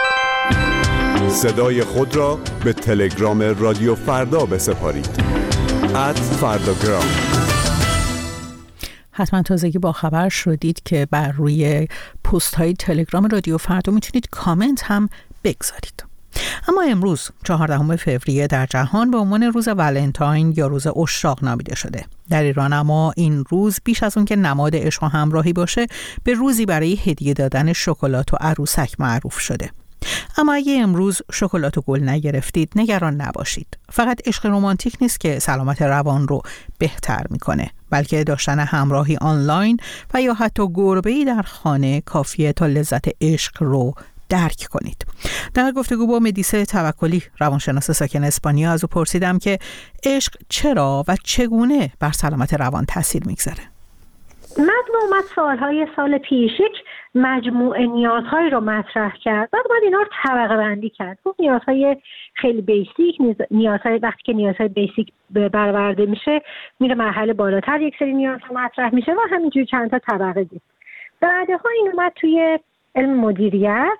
صدای خود را به تلگرام رادیو فردا بسپارید. ات فرداگرام. حتما تازگی با خبر شدید که بر روی پست های تلگرام رادیو فردا میتونید کامنت هم بگذارید. اما امروز چهاردهم فوریه در جهان به عنوان روز ولنتاین یا روز عشاق نامیده شده. در ایران اما این روز بیش از اون که نماد عشق و همراهی باشه به روزی برای هدیه دادن شکلات و عروسک معروف شده. اما اگه امروز شکلات و گل نگرفتید نگران نباشید. فقط عشق رمانتیک نیست که سلامت روان رو بهتر میکنه، بلکه داشتن همراهی آنلاین و یا حتی گربه‌ای در خانه کافیه تا لذت عشق رو درک کنید. در گفتگو با مدیسه توکلی روانشناس ساکن اسپانیا از او پرسیدم که عشق چرا و چگونه بر سلامت روان تاثیر میگذاره. متن اومد سالهای سال پیش یک مجموعه نیازهایی رو مطرح کرد، بعد بعد اینا رو طبقه بندی کرد. گفت نیازهای خیلی بیسیک، نیازهای وقتی که نیازهای بیسیک برآورده میشه میره مرحله بالاتر، یک سری نیازها مطرح میشه و همینجوری چند تا طبقه دید. بعدها این اومد توی علم مدیریت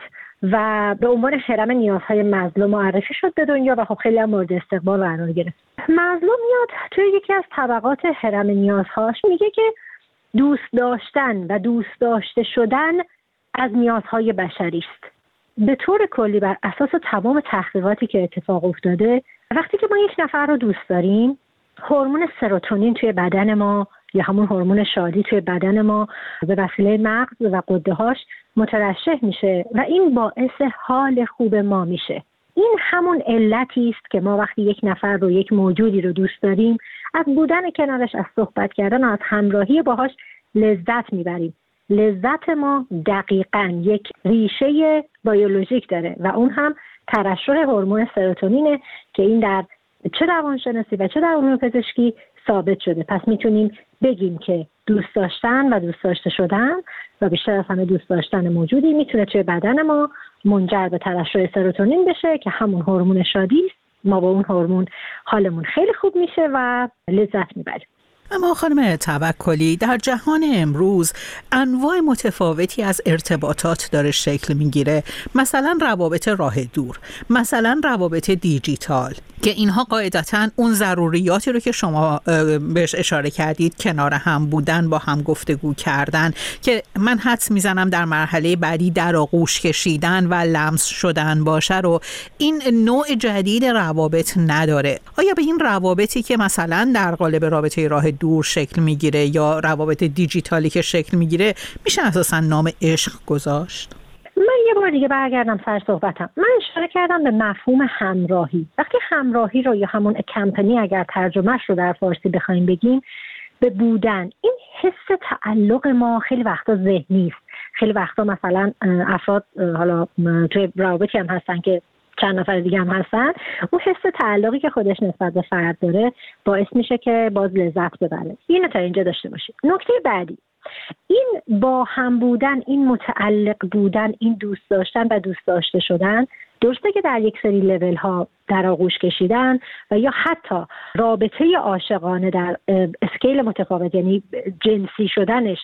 و به عنوان هرم نیازهای مظلوم معرفی شد به دنیا و خب خیلی هم مورد استقبال قرار گرفت. مظلوم میاد توی یکی از طبقات هرم نیازهاش میگه که دوست داشتن و دوست داشته شدن از نیازهای بشری است. به طور کلی بر اساس تمام تحقیقاتی که اتفاق افتاده، وقتی که ما یک نفر رو دوست داریم، هورمون سروتونین توی بدن ما یا همون هورمون شادی توی بدن ما به وسیله مغز و غده‌هاش مترشح میشه و این باعث حال خوب ما میشه. این همون علتی است که ما وقتی یک نفر رو، یک موجودی رو دوست داریم، از بودن کنارش، از صحبت کردن و از همراهی باهاش لذت میبریم. لذت ما دقیقاً یک ریشه بیولوژیک داره و اون هم ترشح هورمون سروتونینه که این در چه روانشناسی و چه در علوم پزشکی ثابت شده. پس میتونیم بگیم که دوست داشتن و دوست داشته شدن و بیشتر از همه دوست داشتن موجودی میتونه توی بدن ما منجر به ترشح سروتونین بشه که همون هورمون شادی است. ما با اون هورمون حالمون خیلی خوب میشه و لذت میبریم. اما خانم توکلی، در جهان امروز انواع متفاوتی از ارتباطات داره شکل میگیره، مثلا روابط راه دور، مثلا روابط دیجیتال، که اینها قاعدتاً اون ضروریاتی رو که شما بهش اشاره کردید، کنار هم بودن، با هم گفتگو کردن، که من حدس میزنم در مرحله بعدی در آغوش کشیدن و لمس شدن باشه، رو این نوع جدید روابط نداره. آیا به این روابطی که مثلا در قالب رابطه راه دور شکل میگیره یا روابط دیجیتالی که شکل میگیره میشه اساسا نام عشق گذاشت؟ من یه بار دیگه برگردم سر صحبتم. من اشاره کردم به مفهوم همراهی. وقتی همراهی رو یا همون کمپانی اگر ترجمهش رو در فارسی بخوایم بگیم، به بودن، این حس تعلق ما خیلی وقتا ذهنی است. خیلی وقتا مثلا افراد حالا توی روابطی هم هستن که چند نفر دیگه هم هستن، اون حس تعلقی که خودش نسبت به فرد داره باعث میشه که باز لذت ببره. اینو تا اینجا داشته باشید. نکته بعدی، این با هم بودن، این متعلق بودن، این دوست داشتن و دوست داشته شدن، درسته که در یک سری لول ها در آغوش کشیدن و یا حتی رابطه عاشقانه در اسکیل متفاوت، یعنی جنسی شدنش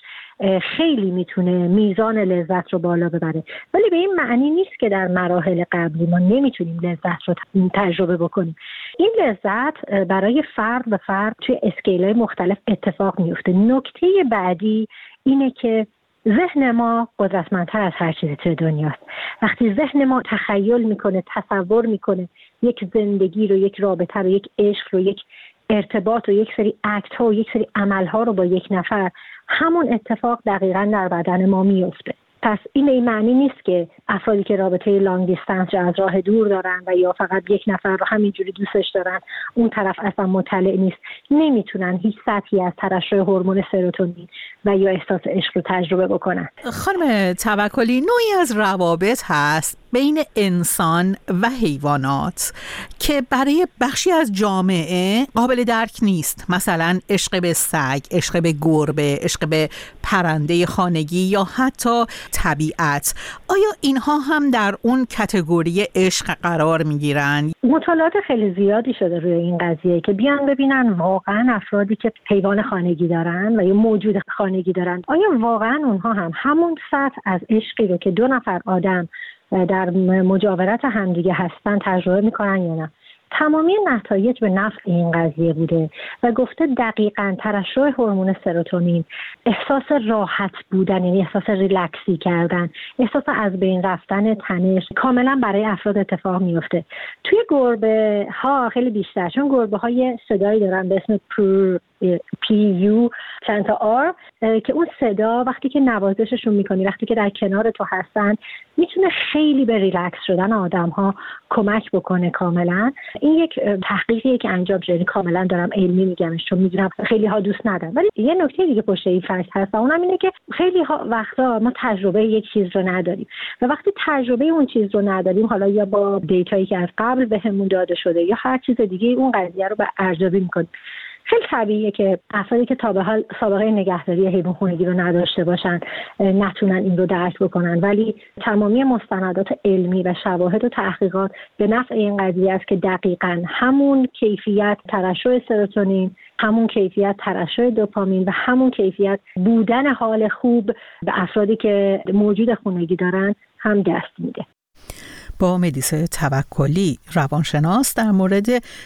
خیلی میتونه میزان لذت رو بالا ببره، ولی به این معنی نیست که در مراحل قبلی ما نمیتونیم لذت رو تجربه بکنیم. این لذت برای فرد به فرد توی اسکیل‌های مختلف اتفاق میفته. نکته بعدی اینه که ذهن ما قدرتمندتر از هر چیزی توی دنیاست وقتی ذهن ما تخیل میکنه، تصور میکنه یک زندگی رو، یک رابطه رو، یک عشق رو، یک ارتباط و یک سری اکت ها و یک سری عمل ها رو با یک نفر، همون اتفاق دقیقاً در بدن ما میفته. پس این به این معنی نیست که افرادی که رابطه لانگ دیستنس یا از راه دور دارن و یا فقط یک نفر رو همینجوری دوستش دارن اون طرف اصلا مطلع نیست، نمیتونن هیچ سطحی از ترشح هورمون سروتونین و یا احساس عشق رو تجربه بکنن. خانم توکلی، نوعی از روابط هست بین انسان و حیوانات که برای بخشی از جامعه قابل درک نیست، مثلا عشق به سگ، عشق به گربه، عشق به پرنده خانگی یا حتی طبیعت. آیا اینها هم در اون کاتگوری عشق قرار میگیرن؟ مطالعات خیلی زیادی شده روی این قضیه که بیان ببینن واقعا افرادی که حیوان خانگی دارن و یا موجود خانگی دارن، آیا واقعا اونها هم همون سطح از عشقی رو که دو نفر آدم در مجاورت همدیگه هستن تجربه میکنن یا نه. تمامی نتایج به نفع این قضیه بوده و گفته دقیقاً ترشح هورمون سروتونین، احساس راحت بودن، یعنی احساس ریلکسی کردن، احساس از بین رفتن تنش، کاملا برای افراد اتفاق میفته. توی گربه ها خیلی بیشتر، چون گربه های صدایی دارن به اسم پرو پی یو چند تا آر که اون صدا وقتی که نوازششون میکنی، وقتی که در کنار تو هستن، میتونه خیلی به ریلکس شدن آدم ها کمک بکنه. کاملا این یک تحقیقیه که انجام شده، کاملا دارم علمی میگمش چون میدونم خیلی ها دوست ندارن، ولی یه نکته دیگه پشت این فکت هست و اونم اینه که خیلی ها وقتا ما تجربه یک چیز رو نداریم و وقتی تجربه اون چیز رو نداریم، حالا یا با دیتایی که از قبل بهمون داده شده یا هر چیز دیگه، اون قضیه رو به ارزیابی میکنیم. خیلی طبیعیه که افرادی که تا به حال سابقه نگهداری حیوان خونگی رو نداشته باشن نتونن این رو درک بکنن، ولی تمامی مستندات علمی و شواهد و تحقیقات به نفع این قضیه است که دقیقاً همون کیفیت ترشح سروتونین، همون کیفیت ترشح دوپامین و همون کیفیت بودن حال خوب به افرادی که موجود خونگی دارن هم دست میده. با ملیسه توکلی، روانشناس، در مورد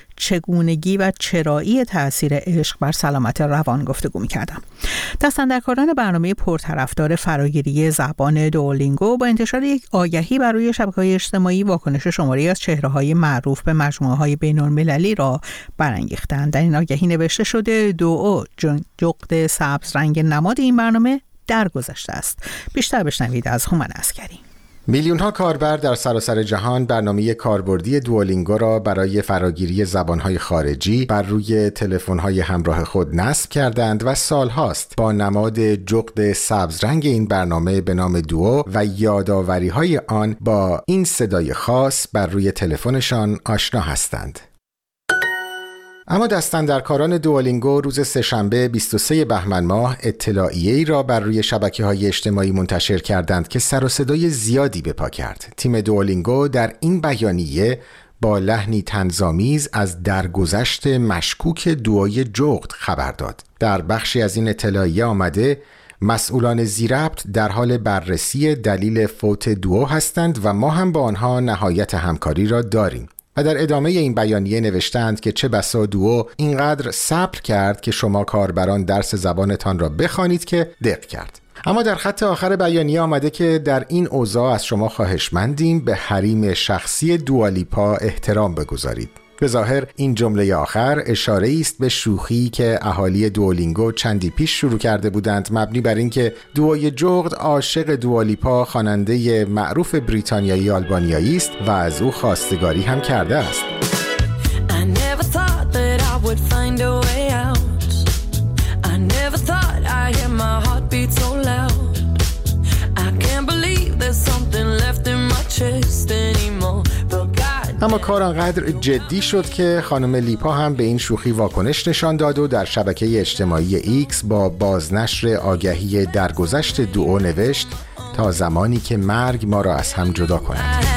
چگونگی و چرایی تأثیر عشق بر سلامت روان گفتگو می‌کردم. دستاندرکاران برنامه پرطرفدار فراگیری زبان دوولینگو با انتشار یک آگهی بر روی شبکه‌های اجتماعی واکنش شماری از چهره‌های معروف به مجموعه‌های بین‌المللی را برانگیختند. در این آگهی نوشته شده دو جغد سبز رنگ نماد این برنامه درگذشته است. بیشتر بشنوید از هومن عسکری. میلیون ها کاربر در سراسر جهان برنامه کاربردی دوولینگو را برای فراگیری زبانهای خارجی بر روی تلفن‌های همراه خود نصب کردند و سالهاست با نماد جغد سبز رنگ این برنامه به نام دوو و یادآوری‌های آن با این صدای خاص بر روی تلفنشان آشنا هستند. اما دستاندرکاران دوولینگو روز سه‌شنبه بیست و سوم بهمن ماه اطلاعیه‌ای را بر روی شبکه‌های اجتماعی منتشر کردند که سر و صدای زیادی به پا کرد. تیم دوولینگو در این بیانیه با لحنی طنزآمیز از درگذشت مشکوک دوای جغد خبر داد. در بخشی از این اطلاعیه آمده مسئولان ضبط در حال بررسی دلیل فوت دوو هستند و ما هم با آنها نهایت همکاری را داریم. و در ادامه این بیانیه نوشتند که چه بسا دوو اینقدر صبر کرد که شما کاربران درس زبانتان را بخوانید که دق کرد. اما در خط آخر بیانیه آمده که در این اوضاع از شما خواهشمندیم به حریم شخصی دوالیپا احترام بگذارید. به ظاهر این جمله آخر اشاره است به شوخی که اهالی دوولینگو چندی پیش شروع کرده بودند، مبنی بر اینکه دوای جغد عاشق دوالیپا خواننده معروف بریتانیایی آلبانیایی است و از او خواستگاری هم کرده است. اما کار آنقدر جدی شد که خانم لیپا هم به این شوخی واکنش نشان داد و در شبکه اجتماعی ایکس با بازنشر آگهی درگذشت دوو نوشت تا زمانی که مرگ ما را از هم جدا کند.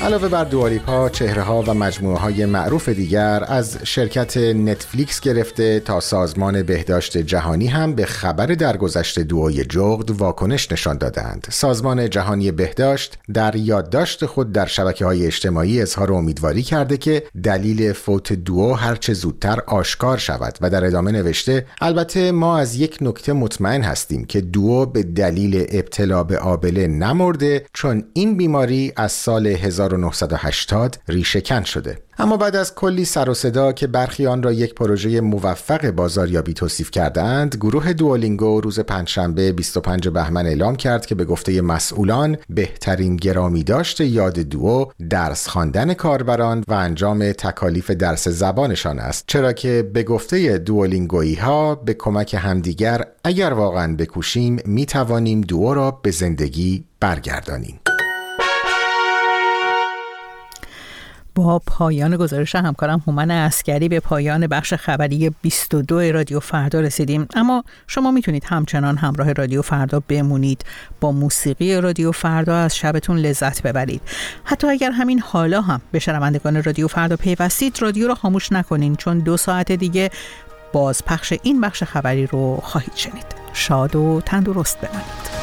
علاوه بر دوالیپا، چهره‌ها و مجموعه‌های معروف دیگر از شرکت نتفلیکس گرفته تا سازمان بهداشت جهانی هم به خبر درگذشت دوئوی جغد واکنش نشان دادند. سازمان جهانی بهداشت در یادداشت خود در شبکه‌های اجتماعی اظهار امیدواری کرده که دلیل فوت دوئو هرچه زودتر آشکار شود و در ادامه نوشته البته ما از یک نکته مطمئن هستیم که دوئو به دلیل ابتلا به آبله نمرده، چون این بیماری از سال هزار و نهصد و هشتاد ریشه‌کن شده. اما بعد از کلی سر و صدا که برخی آن را یک پروژه موفق بازاریابی توصیف کردند، گروه دوولینگو روز پنجشنبه بیست و پنجم بهمن اعلام کرد که به گفته مسئولان بهترین گرامی داشت یاد دوئو درس خواندن کاربران و انجام تکالیف درس زبانشان است، چرا که به گفته دوولینگویی ها به کمک همدیگر اگر واقعا بکوشیم می توانیم دوئو را به زندگی برگردانیم. با پایان گزارش همکارم هومن عسکری به پایان بخش خبری بیست و دو رادیو فردا رسیدیم، اما شما میتونید همچنان همراه رادیو فردا بمونید، با موسیقی رادیو فردا از شبتون لذت ببرید. حتی اگر همین حالا هم به شنوندگان رادیو فردا پیوستید، رادیو رو خاموش نکنین، چون دو ساعت دیگه باز پخش این بخش خبری رو خواهید شنید. شاد و تندرست بمانید.